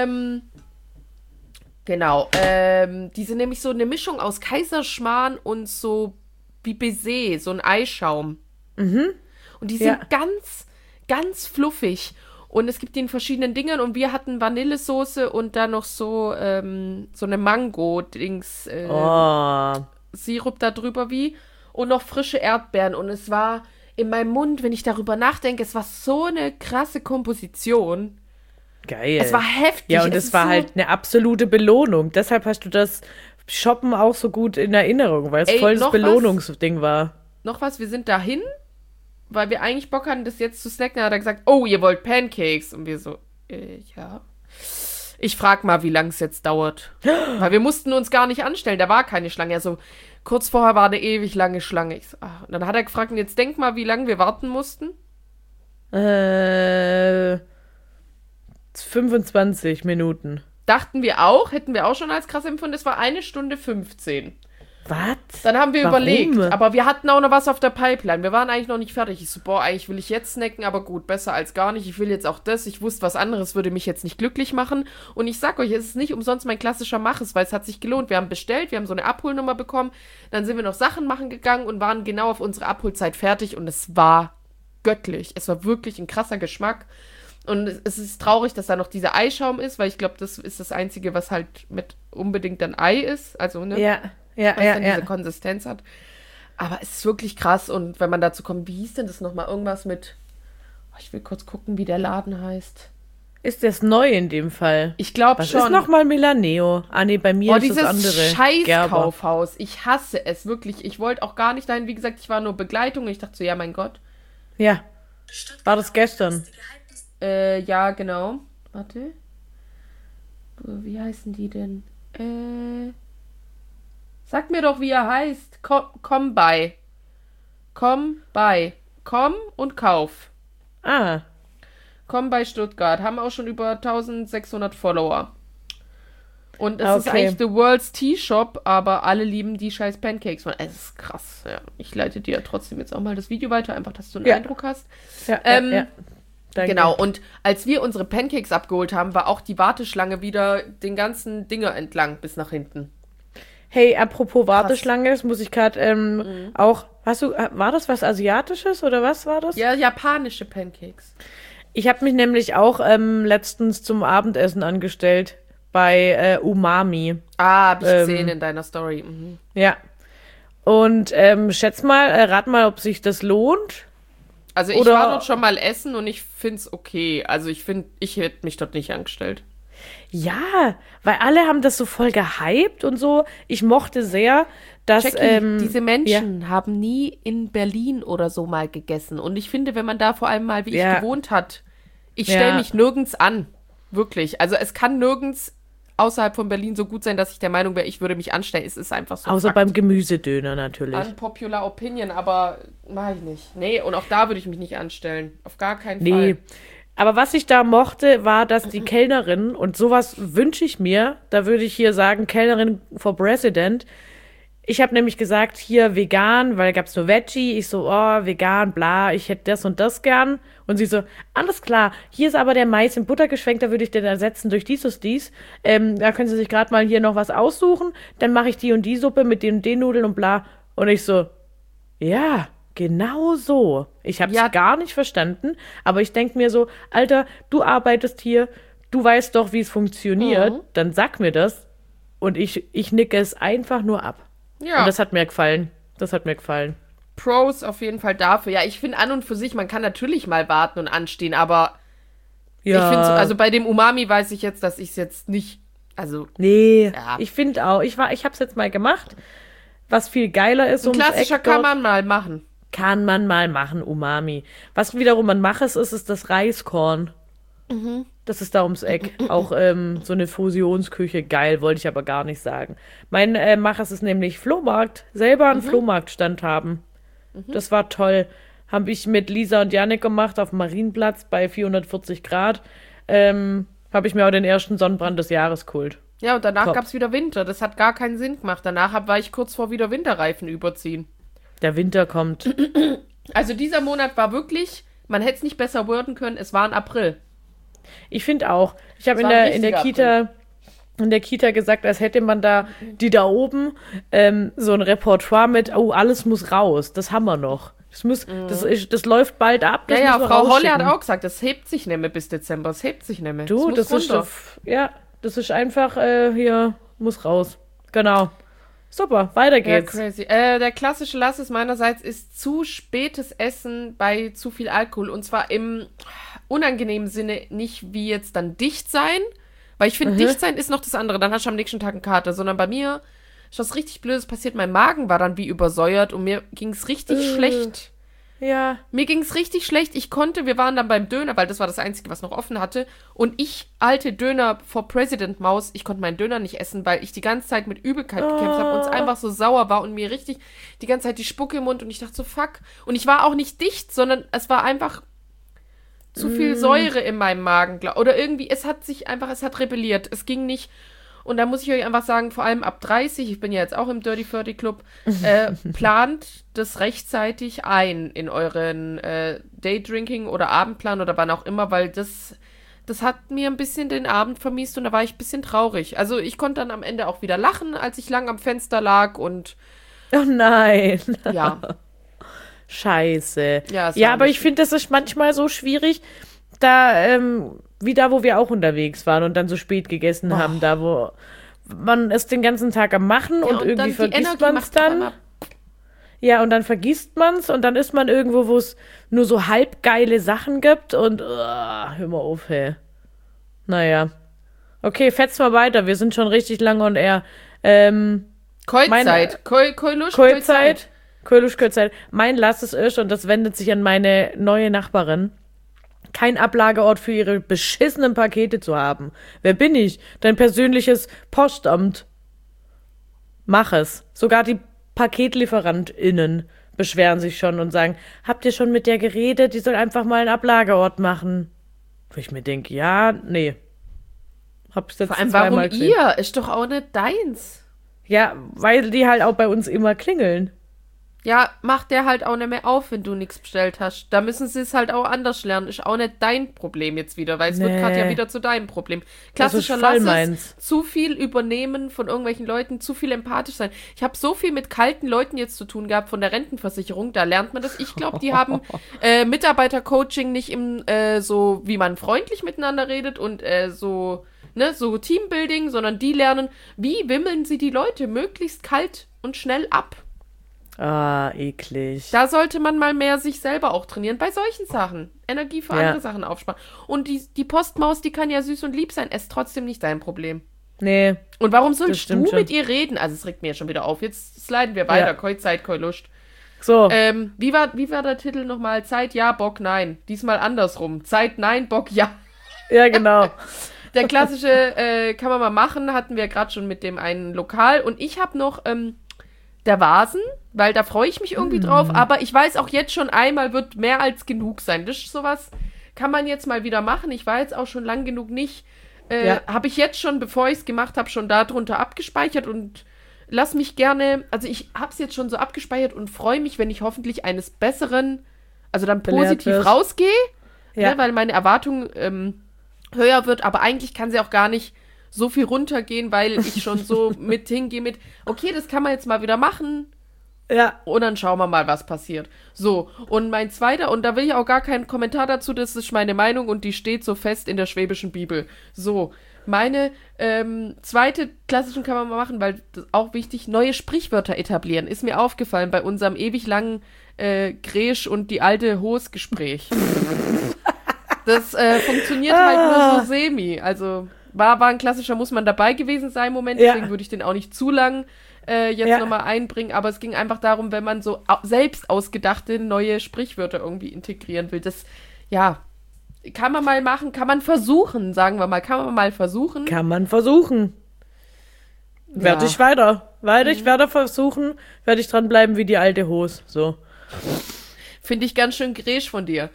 Genau. Die sind nämlich so eine Mischung aus Kaiserschmarrn und so wie Baiser, so ein Eischaum. Und die sind ganz, ganz fluffig. Und es gibt die in verschiedenen Dingen. Und wir hatten Vanillesoße und dann noch so eine Mango-Dings. Sirup da drüber und noch frische Erdbeeren. Und es war in meinem Mund, wenn ich darüber nachdenke, es war so eine krasse Komposition. Geil. Es war heftig. Ja, und es war halt eine absolute Belohnung. Deshalb hast du das Shoppen auch so gut in Erinnerung, weil es voll das Belohnungsding war. Noch was, wir sind dahin, weil wir eigentlich Bock hatten, das jetzt zu snacken. Da hat er gesagt, oh, ihr wollt Pancakes. Und wir so, ja. Ich frag mal, wie lang es jetzt dauert. Weil wir mussten uns gar nicht anstellen, da war keine Schlange. Also kurz vorher war eine ewig lange Schlange. Ich so, und dann hat er gefragt, und jetzt denk mal, wie lange wir warten mussten. 25 Minuten. Dachten wir auch, hätten wir auch schon als krass empfunden. Es war 1 Stunde 15. Was? Dann haben wir überlegt, aber wir hatten auch noch was auf der Pipeline. Wir waren eigentlich noch nicht fertig. Ich so, eigentlich will ich jetzt snacken, aber gut, besser als gar nicht. Ich will jetzt auch das. Ich wusste, was anderes würde mich jetzt nicht glücklich machen. Und ich sag euch, es ist nicht umsonst mein klassischer Maches, weil es hat sich gelohnt. Wir haben bestellt, wir haben so eine Abholnummer bekommen. Dann sind wir noch Sachen machen gegangen und waren genau auf unsere Abholzeit fertig. Und es war göttlich. Es war wirklich ein krasser Geschmack. Und es ist traurig, dass da noch dieser Eischaum ist, weil ich glaube, das ist das Einzige, was halt mit unbedingt ein Ei ist. Also, ne? Was dann diese Konsistenz hat. Aber es ist wirklich krass. Und wenn man dazu kommt, wie hieß denn das nochmal? Irgendwas mit, ich will kurz gucken, wie der Laden heißt. Ist das neu in dem Fall? Ich glaube schon. Was ist nochmal Milaneo? Ah, nee, bei mir ist das andere. Dieses Scheiß-Kaufhaus. Ich hasse es, wirklich. Ich wollte auch gar nicht dahin. Wie gesagt, ich war nur Begleitung. Und ich dachte so, ja, mein Gott. Ja. War das gestern? Ja, genau. Warte. Wie heißen die denn? Sag mir doch, wie er heißt. Komm bei. Komm und kauf. Ah. kommen bei Stuttgart, haben auch schon über 1600 Follower. Und es ist eigentlich the world's Tea Shop, aber alle lieben die scheiß Pancakes. Es ist krass, ja. Ich leite dir trotzdem jetzt auch mal das Video weiter, einfach, dass du einen Eindruck hast. Ja, Danke. Genau, und als wir unsere Pancakes abgeholt haben, war auch die Warteschlange wieder den ganzen Dinger entlang bis nach hinten. Hey, apropos Warteschlange, das muss ich gerade auch, war das was Asiatisches oder was war das? Ja, japanische Pancakes. Ich habe mich nämlich auch letztens zum Abendessen angestellt bei Umami. Hab ich gesehen in deiner Story. Mhm. Ja. Und rat mal, ob sich das lohnt. Also ich war dort schon mal essen und ich find's okay. Also ich hätte mich dort nicht angestellt. Ja, weil alle haben das so voll gehypt und so. Ich mochte sehr, dass Jackie, diese Menschen haben nie in Berlin oder so mal gegessen. Und ich finde, wenn man da vor allem mal wie ich gewohnt hat, ich stelle mich nirgends an. Wirklich. Also es kann nirgends außerhalb von Berlin so gut sein, dass ich der Meinung wäre, ich würde mich anstellen. Es ist einfach so. Außer beim Gemüsedöner natürlich. Unpopular Opinion, aber mach ich nicht. Nee, und auch da würde ich mich nicht anstellen. Auf gar keinen Fall. Aber was ich da mochte, war, dass die Kellnerin, und sowas wünsche ich mir, da würde ich hier sagen, Kellnerin for President. Ich habe nämlich gesagt, hier vegan, weil gab's nur Veggie. Ich so, vegan, bla, ich hätte das und das gern. Und sie so, alles klar, hier ist aber der Mais in Butter geschwenkt, da würde ich den ersetzen durch dies und dies. Da können Sie sich gerade mal hier noch was aussuchen. Dann mache ich die und die Suppe mit den und den Nudeln und bla. Und ich so, ja, genau so. Ich habe es gar nicht verstanden, aber ich denke mir so, Alter, du arbeitest hier, du weißt doch, wie es funktioniert, dann sag mir das und ich nicke es einfach nur ab. Ja. Und das hat mir gefallen. Pros auf jeden Fall dafür. Ja, ich finde an und für sich, man kann natürlich mal warten und anstehen, aber ich finde, also bei dem Umami weiß ich jetzt, dass ich es jetzt nicht, also. Nee, ich finde auch, ich habe es jetzt mal gemacht, was viel geiler ist. Ein klassischer kann man mal machen. Kann man mal machen, Umami. Was wiederum man macht, ist das Reiskorn. Mhm. Das ist da ums Eck. Auch so eine Fusionsküche. Geil, wollte ich aber gar nicht sagen. Mein Machers ist nämlich Flohmarkt. Selber einen Flohmarktstand haben. Mhm. Das war toll. Habe ich mit Lisa und Janik gemacht auf dem Marienplatz bei 440 Grad. Habe ich mir auch den ersten Sonnenbrand des Jahres geholt. Ja, und danach gab es wieder Winter. Das hat gar keinen Sinn gemacht. Danach war ich kurz vor wieder Winterreifen überziehen. Der Winter kommt. Also dieser Monat war wirklich, man hätte es nicht besser worden können, es war ein April. Ich finde auch. Ich habe in der Kita gesagt, als hätte man da so ein Repertoire mit, alles muss raus, das haben wir noch. Das läuft bald ab. Ja, Frau Holle hat auch gesagt, das hebt sich nicht mehr bis Dezember, das hebt sich nicht mehr. Das ist einfach, hier, muss raus. Genau. Super, weiter geht's. Ja, crazy. Der klassische Lass es meinerseits ist zu spätes Essen bei zu viel Alkohol. Und zwar im unangenehmen Sinne nicht wie jetzt dann dicht sein. Weil ich finde, dicht sein ist noch das andere. Dann hast du am nächsten Tag einen Kater. Sondern bei mir ist was richtig Blödes passiert. Mein Magen war dann wie übersäuert und mir ging's richtig schlecht. Ja. Mir ging's richtig schlecht. Wir waren dann beim Döner, weil das war das Einzige, was noch offen hatte. Und ich, alte Döner for President Maus, ich konnte meinen Döner nicht essen, weil ich die ganze Zeit mit Übelkeit gekämpft habe und es einfach so sauer war und mir richtig die ganze Zeit die Spucke im Mund und ich dachte so, fuck. Und ich war auch nicht dicht, sondern es war einfach zu viel Säure in meinem Magen. Oder irgendwie, es hat rebelliert. Es ging nicht. Und da muss ich euch einfach sagen, vor allem ab 30, ich bin ja jetzt auch im Dirty 30 Club, plant das rechtzeitig ein in euren Daydrinking oder Abendplan oder wann auch immer, weil das hat mir ein bisschen den Abend vermiest und da war ich ein bisschen traurig. Also ich konnte dann am Ende auch wieder lachen, als ich lang am Fenster lag und oh nein. Ja. Scheiße. Ja, aber ich finde, das ist manchmal so schwierig, da, wie da, wo wir auch unterwegs waren und dann so spät gegessen haben, da, wo man ist den ganzen Tag am Machen und irgendwie vergisst man es dann. Ja, und dann vergisst man es und dann ist man irgendwo, wo es nur so halb geile Sachen gibt und hör mal auf, hey. Naja. Okay, fetz mal weiter, wir sind schon richtig lange on air. Keulzeit. Keulusch-Keulzeit. Mein Lass ist und das wendet sich an meine neue Nachbarin. Kein Ablageort für ihre beschissenen Pakete zu haben. Wer bin ich? Dein persönliches Postamt. Mach es. Sogar die PaketlieferantInnen beschweren sich schon und sagen, habt ihr schon mit der geredet? Die soll einfach mal einen Ablageort machen. Wo ich mir denke, ja, nee. Hab's jetzt Vor allem, warum zweimal gesehen. ihr? Ist doch auch nicht deins. Ja, weil die halt auch bei uns immer klingeln. Ja, macht der halt auch nicht mehr auf, wenn du nichts bestellt hast. Da müssen sie es halt auch anders lernen. Ist auch nicht dein Problem jetzt wieder, weil es wird gerade ja wieder zu deinem Problem. Klassischer Lass zu viel übernehmen von irgendwelchen Leuten, zu viel empathisch sein. Ich habe so viel mit kalten Leuten jetzt zu tun gehabt von der Rentenversicherung, da lernt man das. Ich glaube, die haben Mitarbeitercoaching nicht im so, wie man freundlich miteinander redet und so Teambuilding, sondern die lernen, wie wimmeln sie die Leute möglichst kalt und schnell ab. Ah, eklig. Da sollte man mal mehr sich selber auch trainieren, bei solchen Sachen. Energie für andere Sachen aufsparen. Und die Postmaus, die kann ja süß und lieb sein, ist trotzdem nicht dein Problem. Nee. Und warum sollst du mit ihr reden? Also es regt mir ja schon wieder auf. Jetzt sliden wir weiter. Koi Zeit, Koi Lust. So. Wie war der Titel nochmal? Zeit, ja, Bock, nein. Diesmal andersrum. Zeit, nein, Bock, ja. Ja, genau. Der klassische kann man mal machen, hatten wir gerade schon mit dem einen Lokal. Und ich habe noch der Vasen, weil da freue ich mich irgendwie drauf, aber ich weiß auch jetzt schon, einmal wird mehr als genug sein. Das ist sowas, kann man jetzt mal wieder machen. Ich war jetzt auch schon lang genug nicht. Habe ich jetzt schon, bevor ich es gemacht habe, schon darunter abgespeichert und lass mich gerne, also ich habe es jetzt schon so abgespeichert und freue mich, wenn ich hoffentlich eines Besseren, also dann positiv rausgehe, ne, weil meine Erwartung höher wird, aber eigentlich kann sie auch gar nicht so viel runtergehen, weil ich schon so mit hingehe mit, okay, das kann man jetzt mal wieder machen. Ja. Und dann schauen wir mal, was passiert. So, und mein zweiter, und da will ich auch gar keinen Kommentar dazu, das ist meine Meinung und die steht so fest in der Schwäbischen Bibel. So, meine zweite klassischen kann man mal machen, weil das ist auch wichtig, neue Sprichwörter etablieren. Ist mir aufgefallen bei unserem ewig langen Gräsch und die alte Hos-Gespräch. Das funktioniert halt nur so semi, also war ein klassischer, muss man dabei gewesen sein im Moment, deswegen würde ich den auch nicht zu lang jetzt nochmal einbringen, aber es ging einfach darum, wenn man so selbst ausgedachte neue Sprichwörter irgendwie integrieren will, das, kann man mal machen, kann man versuchen, sagen wir mal, kann man mal versuchen. Kann man versuchen. Werde ich weiter versuchen, werde ich dranbleiben wie die alte Hose, so. Finde ich ganz schön gräsch von dir.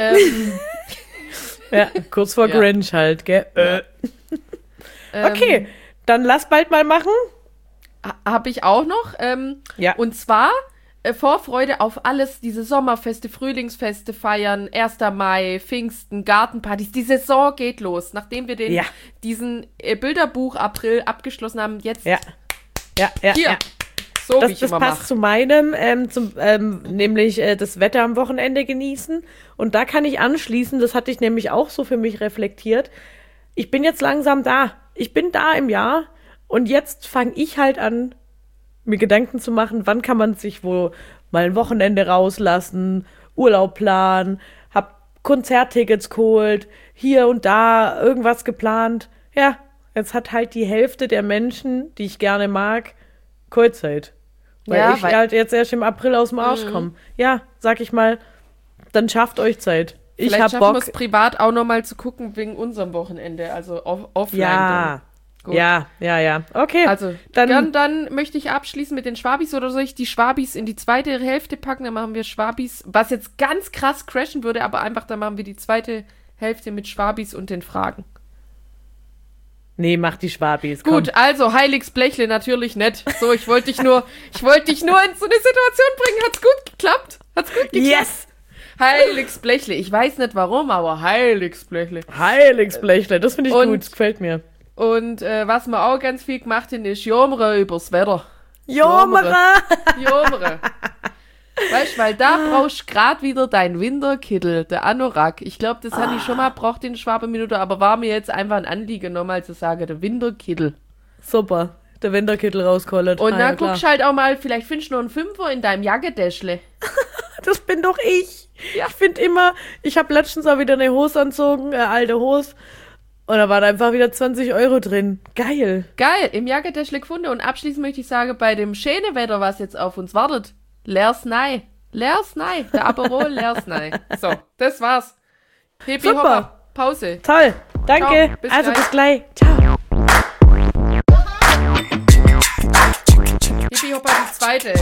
Ja, kurz vor Grinch halt, gell? Okay, dann lass bald mal machen. Habe ich auch noch. Und zwar Vorfreude auf alles, diese Sommerfeste, Frühlingsfeste feiern, 1. Mai, Pfingsten, Gartenpartys. Die Saison geht los. Nachdem wir diesen Bilderbuch-April abgeschlossen haben, jetzt hier. So, wie ich immer mache. Das passt zu meinem, nämlich das Wetter am Wochenende genießen. Und da kann ich anschließen, das hatte ich nämlich auch so für mich reflektiert. Ich bin jetzt langsam da. Ich bin da im Jahr und jetzt fange ich halt an, mir Gedanken zu machen, wann kann man sich wohl mal ein Wochenende rauslassen, Urlaub planen, hab Konzerttickets geholt, hier und da irgendwas geplant. Ja, jetzt hat halt die Hälfte der Menschen, die ich gerne mag, Kurzzeit. Weil ich halt jetzt erst im April aus dem Arsch komme. Ja, sag ich mal, dann schafft euch Zeit. Ich hab Bock. Vielleicht privat auch noch mal zu gucken wegen unserem Wochenende, also offline. Ja, gut. Ja. Okay. Also, dann möchte ich abschließen mit den Schwabis, oder soll ich die Schwabis in die zweite Hälfte packen? Dann machen wir Schwabis, was jetzt ganz krass crashen würde, aber einfach, dann machen wir die zweite Hälfte mit Schwabis und den Fragen. Nee, mach die Schwabis, komm. Gut, also Heiligsblechle natürlich nicht. So, ich wollte dich nur in so eine Situation bringen. Hat's gut geklappt? Yes! Heiligsblechle. Ich weiß nicht warum, aber Heiligsblechle. Heiligsblechle, das finde ich gut, das gefällt mir. Und was wir auch ganz viel gemacht haben, ist Jomre übers Wetter. Jomre! Weißt du, weil da brauchst du gerade wieder dein Winterkittel, der Anorak. Ich glaube, das hatte ich schon mal braucht in Schwabenminute, aber war mir jetzt einfach ein Anliegen, nochmal zu sagen, der Winterkittel. Super, der Winterkittel rausgeholt. Und dann guckst du halt auch mal, vielleicht findest du noch einen Fünfer in deinem Jacketäschle. Das bin doch ich. Ja. Ich finde immer, ich habe letztens auch wieder eine Hose anzogen, alte Hose. Und da waren einfach wieder 20 € drin. Geil. Geil, im Jacketäschle gefunden. Und abschließend möchte ich sagen, bei dem schönen Wetter, was jetzt auf uns wartet, leer's nei. Der Aperol leer's nei. So, das war's. Hippie Hopper. Pause. Toll. Danke. Ciao, also bis gleich. Ciao. Hippie Hopper die zweite.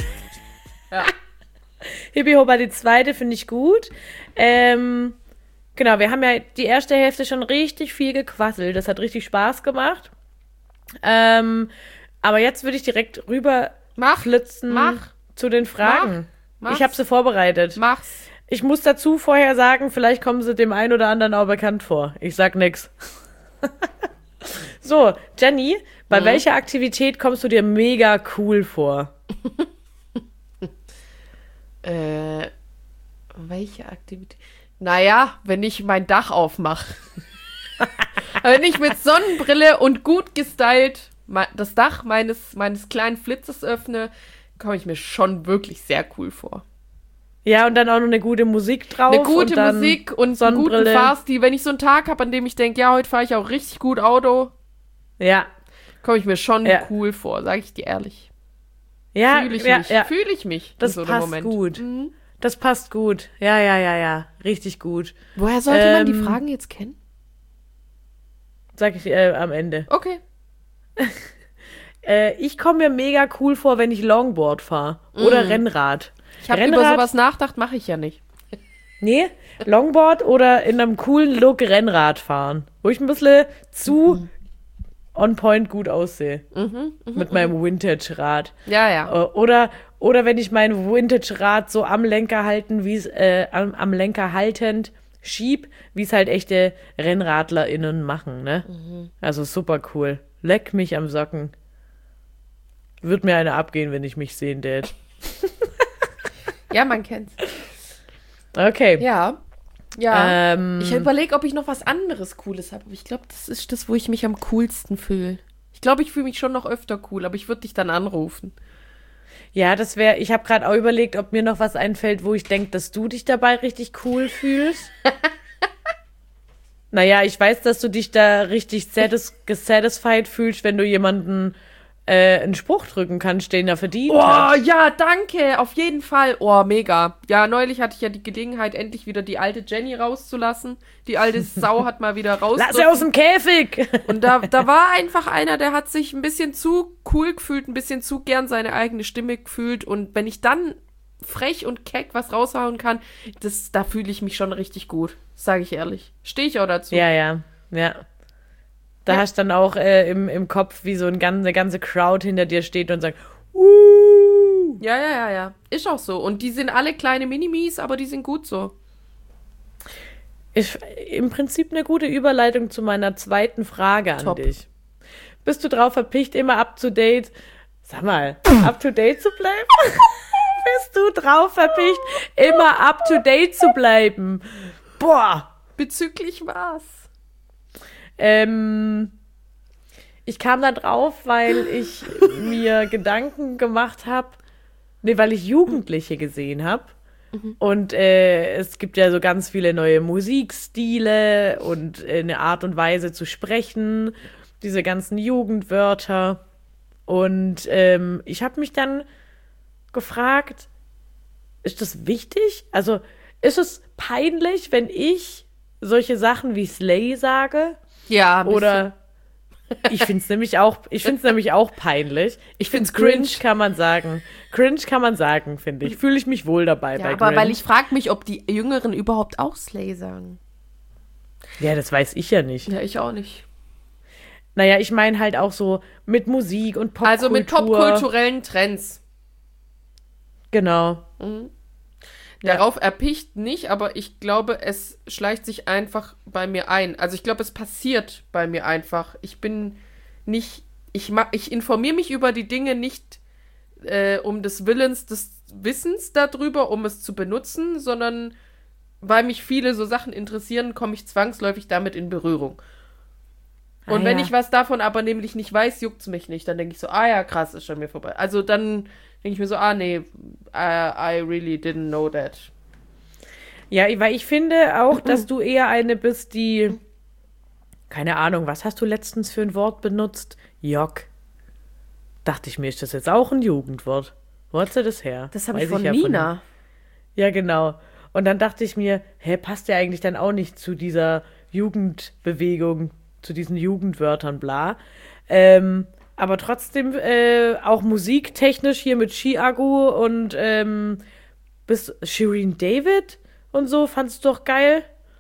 Ja. Hippie Hopper die zweite finde ich gut. Genau, wir haben ja die erste Hälfte schon richtig viel gequasselt. Das hat richtig Spaß gemacht. Aber jetzt würde ich direkt rüber flitzen zu den Fragen. Ich habe sie vorbereitet. Mach's. Ich muss dazu vorher sagen, vielleicht kommen sie dem einen oder anderen auch bekannt vor. Ich sag nix. So, Jenny, bei welcher Aktivität kommst du dir mega cool vor? Welche Aktivität? Naja, wenn ich mein Dach aufmache. Wenn ich mit Sonnenbrille und gut gestylt das Dach meines kleinen Flitzes öffne, komme ich mir schon wirklich sehr cool vor. Ja, und dann auch noch eine gute Musik drauf. Eine gute Musik und einen guten Fahrstil. Wenn ich so einen Tag habe, an dem ich denke, ja, heute fahre ich auch richtig gut Auto, ja, komme ich mir schon cool vor, sage ich dir ehrlich. Ja, Fühle ich mich das in so passt einem Moment. Gut. Das passt gut. Ja. Richtig gut. Woher sollte man die Fragen jetzt kennen? Sag ich am Ende. Okay. Ich komme mir mega cool vor, wenn ich Longboard fahre. Oder Rennrad. Ich habe über sowas nachgedacht, mache ich ja nicht. Nee, Longboard oder in einem coolen Look Rennrad fahren. Wo ich ein bisschen zu on point gut aussehe. Mit meinem Vintage-Rad. Ja. Oder wenn ich mein Vintage-Rad so am Lenker haltend schieb, wie es halt echte RennradlerInnen machen, ne? Also super cool. Leck mich am Socken. Wird mir eine abgehen, wenn ich mich sehen tät. Ja, man kennt's. Okay. Ja. Ich überlege, ob ich noch was anderes Cooles habe. Aber ich glaube, das ist das, wo ich mich am coolsten fühle. Ich glaube, ich fühle mich schon noch öfter cool, aber ich würde dich dann anrufen. Ja, ich habe gerade auch überlegt, ob mir noch was einfällt, wo ich denke, dass du dich dabei richtig cool fühlst. Naja, ich weiß, dass du dich da richtig gesatisfied fühlst, wenn du jemanden einen Spruch drücken kannst, den er verdient hat. Oh, ja, danke, auf jeden Fall. Oh, mega. Ja, neulich hatte ich ja die Gelegenheit, endlich wieder die alte Jenny rauszulassen. Die alte Sau hat mal wieder raus. Lass sie aus dem Käfig! Und da war einfach einer, der hat sich ein bisschen zu cool gefühlt, ein bisschen zu gern seine eigene Stimme gefühlt. Und wenn ich dann frech und keck was raushauen kann, da fühle ich mich schon richtig gut. Sage ich ehrlich. Stehe ich auch dazu. Ja. Da hast du dann auch im Kopf, wie so eine ganze Crowd hinter dir steht und sagt, Ja. Ist auch so. Und die sind alle kleine Minimis, aber die sind gut so. Ist im Prinzip eine gute Überleitung zu meiner zweiten Frage an dich. Bist du drauf verpicht, immer up-to-date, zu bleiben? Bist du drauf verpicht, immer up-to-date zu bleiben? Boah! Bezüglich was? Ich kam da drauf, weil ich mir Gedanken gemacht habe, weil ich Jugendliche gesehen habe. Und es gibt ja so ganz viele neue Musikstile und eine Art und Weise zu sprechen, diese ganzen Jugendwörter. Und ich habe mich dann gefragt, ist das wichtig? Also ist es peinlich, wenn ich solche Sachen wie Slay sage? Ja, oder ich finde es nämlich auch peinlich. Ich finde es cringe, kann man sagen. Cringe kann man sagen, finde ich. Fühle ich mich wohl dabei bei aber cringe. Weil ich frage mich, ob die Jüngeren überhaupt auch Slay sagen. Ja, das weiß ich ja nicht. Ja, ich auch nicht. Naja, ich meine halt auch so mit Musik und Popkultur. Also mit popkulturellen Trends. Genau. Darauf erpicht nicht, aber ich glaube, es schleicht sich einfach bei mir ein. Also ich glaube, es passiert bei mir einfach. Ich informiere mich über die Dinge nicht um des Willens, des Wissens darüber, um es zu benutzen, sondern weil mich viele so Sachen interessieren, komme ich zwangsläufig damit in Berührung. Und wenn ich was davon aber nämlich nicht weiß, juckt's mich nicht. Dann denke ich so, ja, krass, ist schon mir vorbei. Also dann denke ich mir so, nee, I really didn't know that. Ja, weil ich finde auch, dass du eher eine bist, die, keine Ahnung, was hast du letztens für ein Wort benutzt? Jock. Dachte ich mir, ist das jetzt auch ein Jugendwort? Wo hat sie das her? Das habe ich von Nina. Ja, genau. Und dann dachte ich mir, passt ja eigentlich dann auch nicht zu dieser Jugendbewegung, zu diesen Jugendwörtern, bla. Aber trotzdem auch musiktechnisch hier mit Chiago und bis Shirin David und so, fandst du doch geil?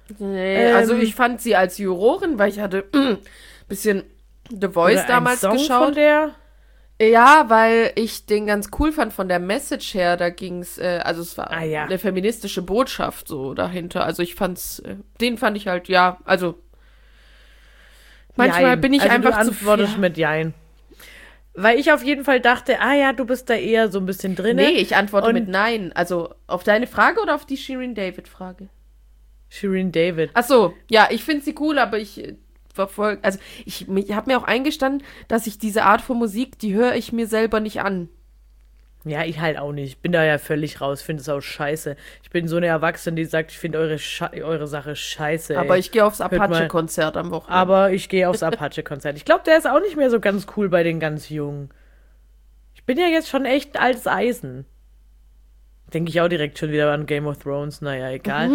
Nee, also ich fand sie als Jurorin, weil ich hatte ein bisschen The Voice damals Song geschaut. Von der? Ja, weil ich den ganz cool fand von der Message her. Da ging's, also es war eine feministische Botschaft so dahinter. Also den fand ich halt, ja, also manchmal Jein. bin ich also einfach du antwortest mit Jein. Weil ich auf jeden Fall dachte, du bist da eher so ein bisschen drin. Nee, ich antworte mit Nein. Also auf deine Frage oder auf die Shirin David-Frage? Shirin David. Ach so, ja, ich finde sie cool, aber ich verfolge, also ich habe mir auch eingestanden, dass ich diese Art von Musik, die höre ich mir selber nicht an. Ja, ich halt auch nicht. Ich bin da ja völlig raus, finde es auch scheiße. Ich bin so eine Erwachsene, die sagt, ich finde eure Sache scheiße. Ey. Aber ich gehe aufs Apache-Konzert am Wochenende. Aber ich gehe aufs Apache-Konzert. Ich glaube, der ist auch nicht mehr so ganz cool bei den ganz Jungen. Ich bin ja jetzt schon echt altes Eisen. Denke ich auch direkt schon wieder an Game of Thrones. Naja, egal.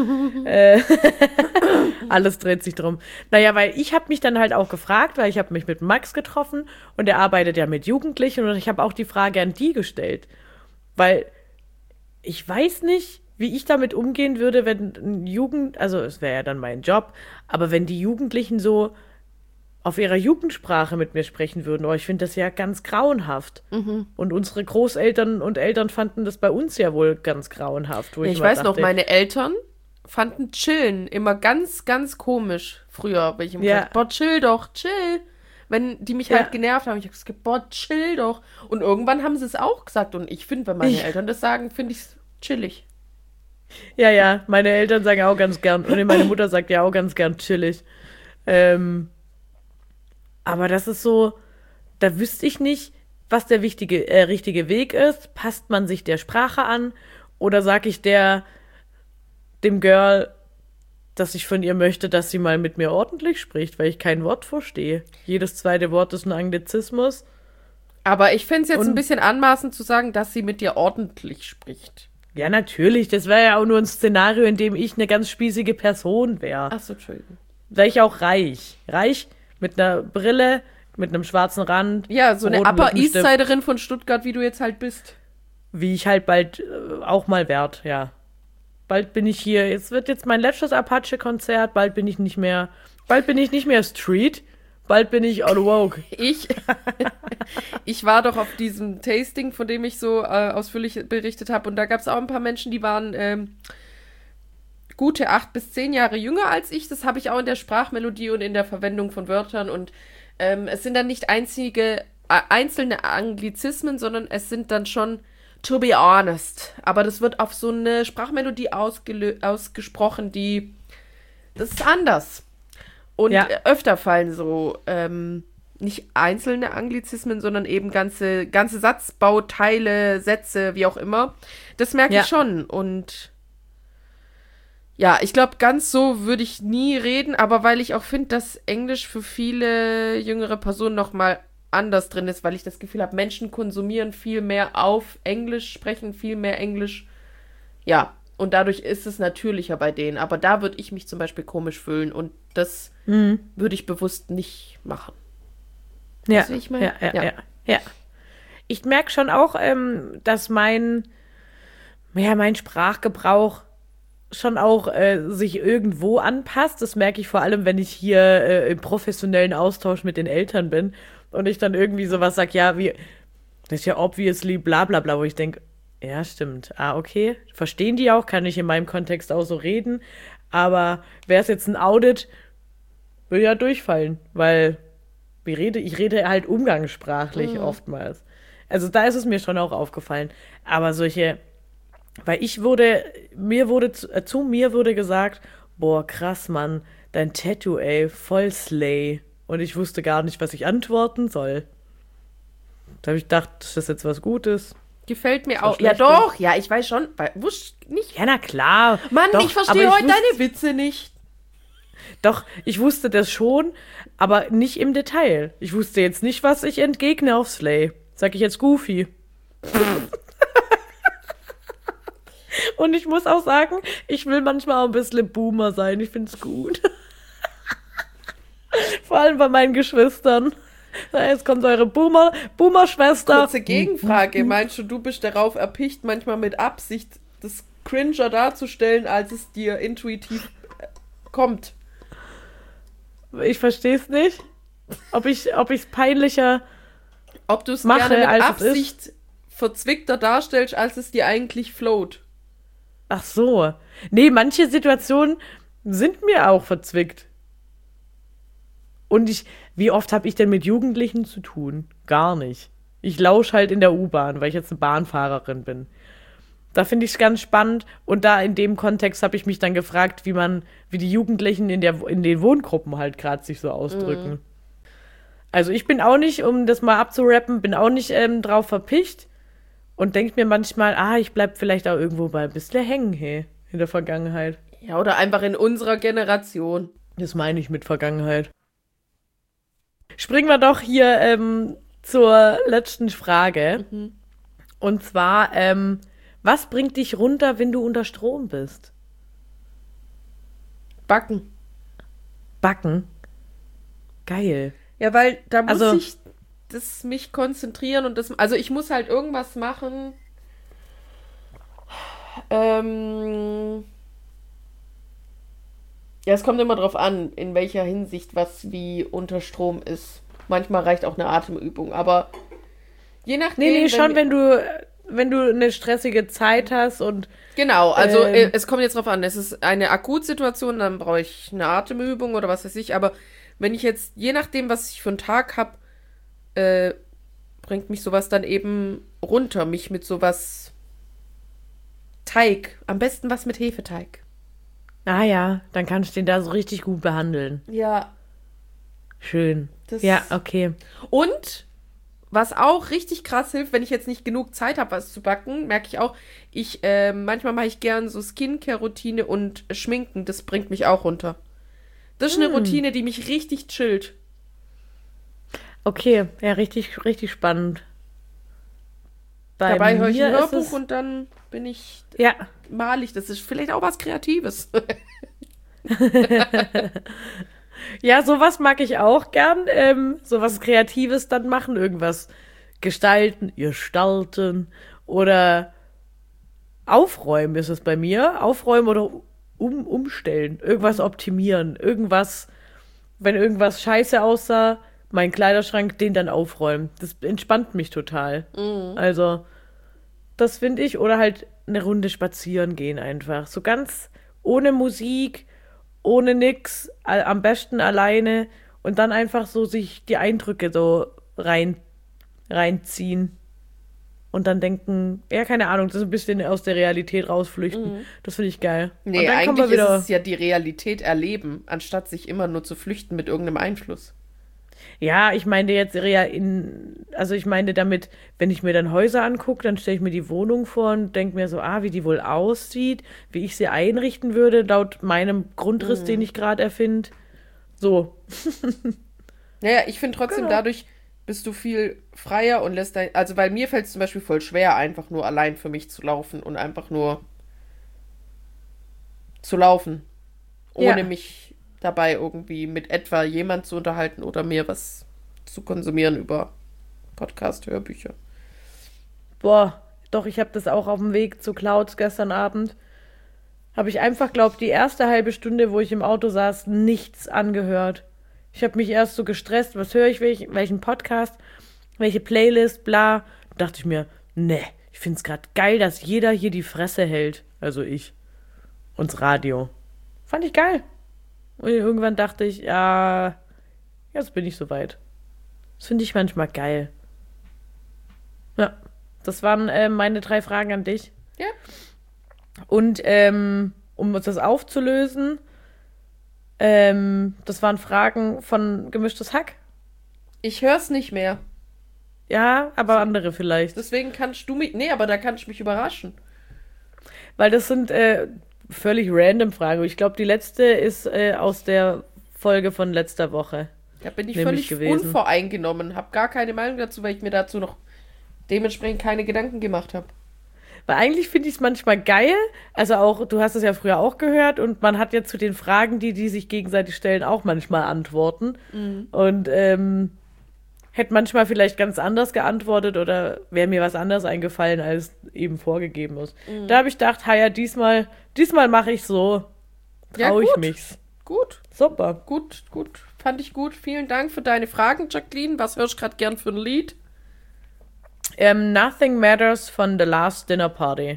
Alles dreht sich drum. Naja, weil ich habe mich dann halt auch gefragt, weil ich habe mich mit Max getroffen und er arbeitet ja mit Jugendlichen und ich habe auch die Frage an die gestellt. Weil ich weiß nicht, wie ich damit umgehen würde, wenn also es wäre ja dann mein Job, aber wenn die Jugendlichen so auf ihrer Jugendsprache mit mir sprechen würden. Ich finde das ja ganz grauenhaft. Mhm. Und unsere Großeltern und Eltern fanden das bei uns ja wohl ganz grauenhaft. Ich weiß noch, meine Eltern fanden Chillen immer ganz, ganz komisch früher. Wenn ich immer gesagt, boah, chill doch, chill. Wenn die mich halt genervt haben, ich habe gesagt, boah, chill doch. Und irgendwann haben sie es auch gesagt. Und ich finde, wenn meine Eltern das sagen, finde ich es chillig. Ja, meine Eltern sagen auch ganz gern. Und meine Mutter sagt ja auch ganz gern chillig. Aber das ist so, da wüsste ich nicht, was der richtige Weg ist. Passt man sich der Sprache an? Oder sage ich dem Girl, dass ich von ihr möchte, dass sie mal mit mir ordentlich spricht, weil ich kein Wort verstehe. Jedes zweite Wort ist ein Anglizismus. Aber ich finde es jetzt ein bisschen anmaßend zu sagen, dass sie mit dir ordentlich spricht. Ja, natürlich. Das wäre ja auch nur ein Szenario, in dem ich eine ganz spießige Person wäre. Ach so, Entschuldigung. Wäre ich auch reich. Reich mit einer Brille, mit einem schwarzen Rand. Ja, so eine Upper East-Siderin von Stuttgart, wie du jetzt halt bist. Wie ich halt bald auch mal werd, ja. Bald bin ich hier, es wird jetzt mein letztes Apache-Konzert, bald bin ich nicht mehr Street, bald bin ich all woke. Ich war doch auf diesem Tasting, von dem ich so ausführlich berichtet habe, und da gab es auch ein paar Menschen, die waren gute 8 bis 10 Jahre jünger als ich. Das habe ich auch in der Sprachmelodie und in der Verwendung von Wörtern, und es sind dann nicht einzelne Anglizismen, sondern es sind dann schon to be honest. Aber das wird auf so eine Sprachmelodie ausgesprochen, das ist anders. Und öfter fallen so nicht einzelne Anglizismen, sondern eben ganze Satzbauteile, Sätze, wie auch immer. Das merke ich schon. Und ja, ich glaube, ganz so würde ich nie reden, aber weil ich auch finde, dass Englisch für viele jüngere Personen noch mal anders drin ist, weil ich das Gefühl habe, Menschen konsumieren viel mehr auf Englisch, sprechen viel mehr Englisch. Ja, und dadurch ist es natürlicher bei denen. Aber da würde ich mich zum Beispiel komisch fühlen, und das würde ich bewusst nicht machen. Ja, ja. Ich merke schon auch, dass mein Sprachgebrauch schon auch sich irgendwo anpasst. Das merke ich vor allem, wenn ich hier im professionellen Austausch mit den Eltern bin und ich dann irgendwie sowas sage, ja, das ist ja obviously bla bla bla, wo ich denke, ja, stimmt. Okay. Verstehen die auch, kann ich in meinem Kontext auch so reden. Aber wäre es jetzt ein Audit, würde ja durchfallen, weil ich rede halt umgangssprachlich oftmals. Also da ist es mir schon auch aufgefallen. Aber weil mir wurde gesagt, boah, krass, Mann, dein Tattoo, ey, voll Slay. Und ich wusste gar nicht, was ich antworten soll. Da habe ich gedacht, ist das jetzt was Gutes? Gefällt mir auch. Ja, doch, ja, ich weiß schon. Nicht. Ja, na klar. Mann, doch, ich verstehe heute deine Witze nicht. Doch, ich wusste das schon, aber nicht im Detail. Ich wusste jetzt nicht, was ich entgegne auf Slay. Sag ich jetzt Goofy. Und ich muss auch sagen, ich will manchmal auch ein bisschen Boomer sein. Ich find's gut. Vor allem bei meinen Geschwistern. Jetzt kommt eure Boomer-Schwester. Kurze Gegenfrage. Meinst du bist darauf erpicht, manchmal mit Absicht das Cringer darzustellen, als es dir intuitiv kommt. Ich verstehe es nicht. Ob ich es peinlicher ob du es mache, gerne mit als Absicht verzwickter darstellst, als es dir eigentlich float. Ach so. Nee, manche Situationen sind mir auch verzwickt. Und wie oft habe ich denn mit Jugendlichen zu tun? Gar nicht. Ich lausche halt in der U-Bahn, weil ich jetzt eine Bahnfahrerin bin. Da finde ich es ganz spannend. Und da in dem Kontext habe ich mich dann gefragt, wie die Jugendlichen in den Wohngruppen halt gerade sich so ausdrücken. Also ich bin auch nicht, um das mal abzurappen, bin auch nicht drauf verpicht und denke mir manchmal, ich bleib vielleicht auch irgendwo mal ein bisschen hängen, hey, in der Vergangenheit. Ja, oder einfach in unserer Generation. Das meine ich mit Vergangenheit. Springen wir doch hier zur letzten Frage. Und zwar, was bringt dich runter, wenn du unter Strom bist? Backen. Backen? Geil. Ja, weil da muss ich mich konzentrieren und also ich muss halt irgendwas machen. Ja, es kommt immer drauf an, in welcher Hinsicht was wie unter Strom ist. Manchmal reicht auch eine Atemübung, aber je nachdem. Nee, schon, wenn du eine stressige Zeit hast und. Genau, also es kommt jetzt drauf an, es ist eine Akutsituation, dann brauche ich eine Atemübung oder was weiß ich, aber wenn ich jetzt, je nachdem, was ich für einen Tag habe, bringt mich sowas dann eben runter, mich mit sowas Teig, am besten was mit Hefeteig. Ah ja, dann kannst du den da so richtig gut behandeln. Ja. Schön. Ja, okay. Und was auch richtig krass hilft, wenn ich jetzt nicht genug Zeit habe, was zu backen, merke ich auch, manchmal mache ich gern so Skincare-Routine und Schminken, das bringt mich auch runter. Das ist eine Routine, die mich richtig chillt. Okay, ja, richtig, richtig spannend. Dabei höre ich ein Hörbuch und dann bin ich, ja, mal ich. Das ist vielleicht auch was Kreatives. Ja, sowas mag ich auch gern. Sowas Kreatives dann machen, irgendwas gestalten oder aufräumen ist es bei mir. Aufräumen oder umstellen, irgendwas optimieren, wenn irgendwas scheiße aussah, mein Kleiderschrank, den dann aufräumen. Das entspannt mich total. Also, das finde ich. Oder halt eine Runde spazieren gehen einfach. So ganz ohne Musik, ohne nix, am besten alleine und dann einfach so sich die Eindrücke so reinziehen. Und dann denken, ja, keine Ahnung, das ist ein bisschen aus der Realität rausflüchten. Das finde ich geil. Nee, eigentlich ist es ja die Realität erleben, anstatt sich immer nur zu flüchten mit irgendeinem Einfluss. Ja, ich meine jetzt ich meine damit, wenn ich mir dann Häuser angucke, dann stelle ich mir die Wohnung vor und denke mir so, wie die wohl aussieht, wie ich sie einrichten würde, laut meinem Grundriss, den ich gerade erfinde. So. Naja, ich finde trotzdem, dadurch bist du viel freier und lässt also weil mir fällt es zum Beispiel voll schwer, einfach nur allein für mich zu laufen und einfach nur zu laufen, ohne mich dabei irgendwie mit etwa jemand zu unterhalten oder mir was zu konsumieren über Podcast, Hörbücher. Boah, doch, ich habe das auch auf dem Weg zu Clouds gestern Abend. Habe ich einfach, glaube ich, die erste halbe Stunde, wo ich im Auto saß, nichts angehört. Ich habe mich erst so gestresst, was höre ich, welchen Podcast, welche Playlist, bla. Da dachte ich mir, ne, ich finde es gerade geil, dass jeder hier die Fresse hält. Also ich. Und das Radio. Fand ich geil. Und irgendwann dachte ich, ja, jetzt bin ich soweit. Das finde ich manchmal geil. Ja, das waren meine 3 Fragen an dich. Ja. Und um uns das aufzulösen, das waren Fragen von Gemischtes Hack. Ich höre es nicht mehr. Ja, aber andere vielleicht. Deswegen kannst du mich... Nee, aber da kannst du mich überraschen. Weil das sind völlig random Fragen. Ich glaube, die letzte ist aus der Folge von letzter Woche. Da bin ich völlig unvoreingenommen. Habe gar keine Meinung dazu, weil ich mir dazu noch dementsprechend keine Gedanken gemacht habe. Weil eigentlich finde ich es manchmal geil, also auch, du hast es ja früher auch gehört und man hat ja zu den Fragen, die sich gegenseitig stellen, auch manchmal Antworten. Und hätte manchmal vielleicht ganz anders geantwortet oder wäre mir was anderes eingefallen, als eben vorgegeben ist. Da habe ich gedacht, ja, diesmal mache ich so, traue ich mich's. Gut. Super. Gut. Fand ich gut. Vielen Dank für deine Fragen, Jacqueline. Was hörst du gerade gern für ein Lied? Nothing Matters von The Last Dinner Party.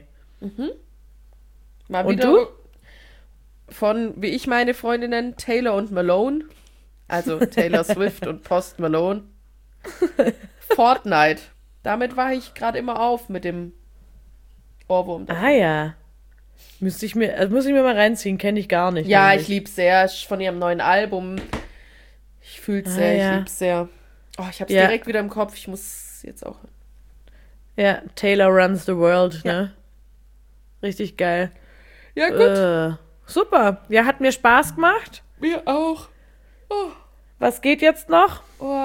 Mal Und wieder du? von, wie ich meine Freunde nenne, Taylor und Malone. Also Taylor Swift und Post Malone. Fortnite. Damit war ich gerade immer auf mit dem Ohrwurm. Ah ja. Muss ich mir mal reinziehen, kenne ich gar nicht. Ja, eigentlich. ich lieb's sehr. Ist von ihrem neuen Album. Ich fühl's sehr, ja. ich lieb's sehr. Oh, ich hab's Ja. direkt wieder im Kopf. Ich muss jetzt auch. Ja, Taylor Runs the World, Ja. ne? Richtig geil. Ja, gut. Super. Ja, hat mir Spaß gemacht. Mir auch. Oh. Was geht jetzt noch?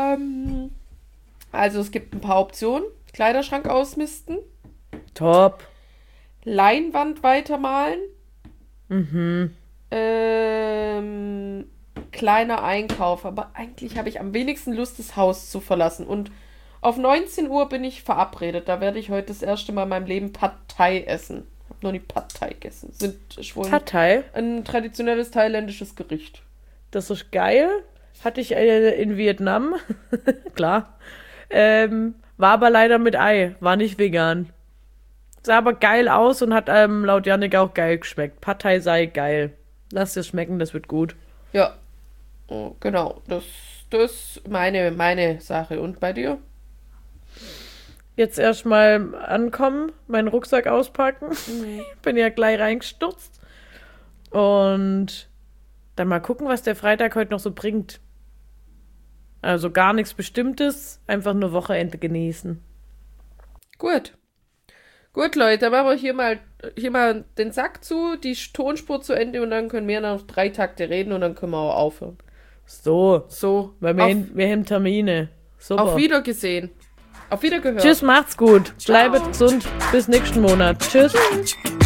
Also es gibt ein paar Optionen. Kleiderschrank ausmisten. Top. Leinwand weitermalen. Kleiner Einkauf. Aber eigentlich habe ich am wenigsten Lust, das Haus zu verlassen. Und auf 19 Uhr bin ich verabredet. Da werde ich heute das erste Mal in meinem Leben Pad Thai essen. Ich habe noch nie Pad Thai gegessen. Ist wohl Partei. ein traditionelles thailändisches Gericht. Das ist geil. Hatte ich in Vietnam. Klar. War aber leider mit Ei. War nicht vegan. Sah aber geil aus und hat laut Jannik auch geil geschmeckt. Partei sei geil. Lass dir schmecken, das wird gut. Ja, oh, genau. Das meine Sache. Und bei dir? Jetzt erstmal ankommen, meinen Rucksack auspacken. Bin ja gleich reingestürzt. Und dann mal gucken, was der Freitag heute noch so bringt. Also gar nichts Bestimmtes, einfach nur Wochenende genießen. Gut. Gut, Leute, dann machen wir hier mal den Sack zu, die Tonspur zu Ende und dann können wir noch 3 Takte reden und dann können wir auch aufhören. So, So, weil wir haben Termine. Super. auf Wiedergesehen. Auf Wiedergehört. Tschüss, macht's gut. Bleibt gesund. Bis nächsten Monat. Tschüss.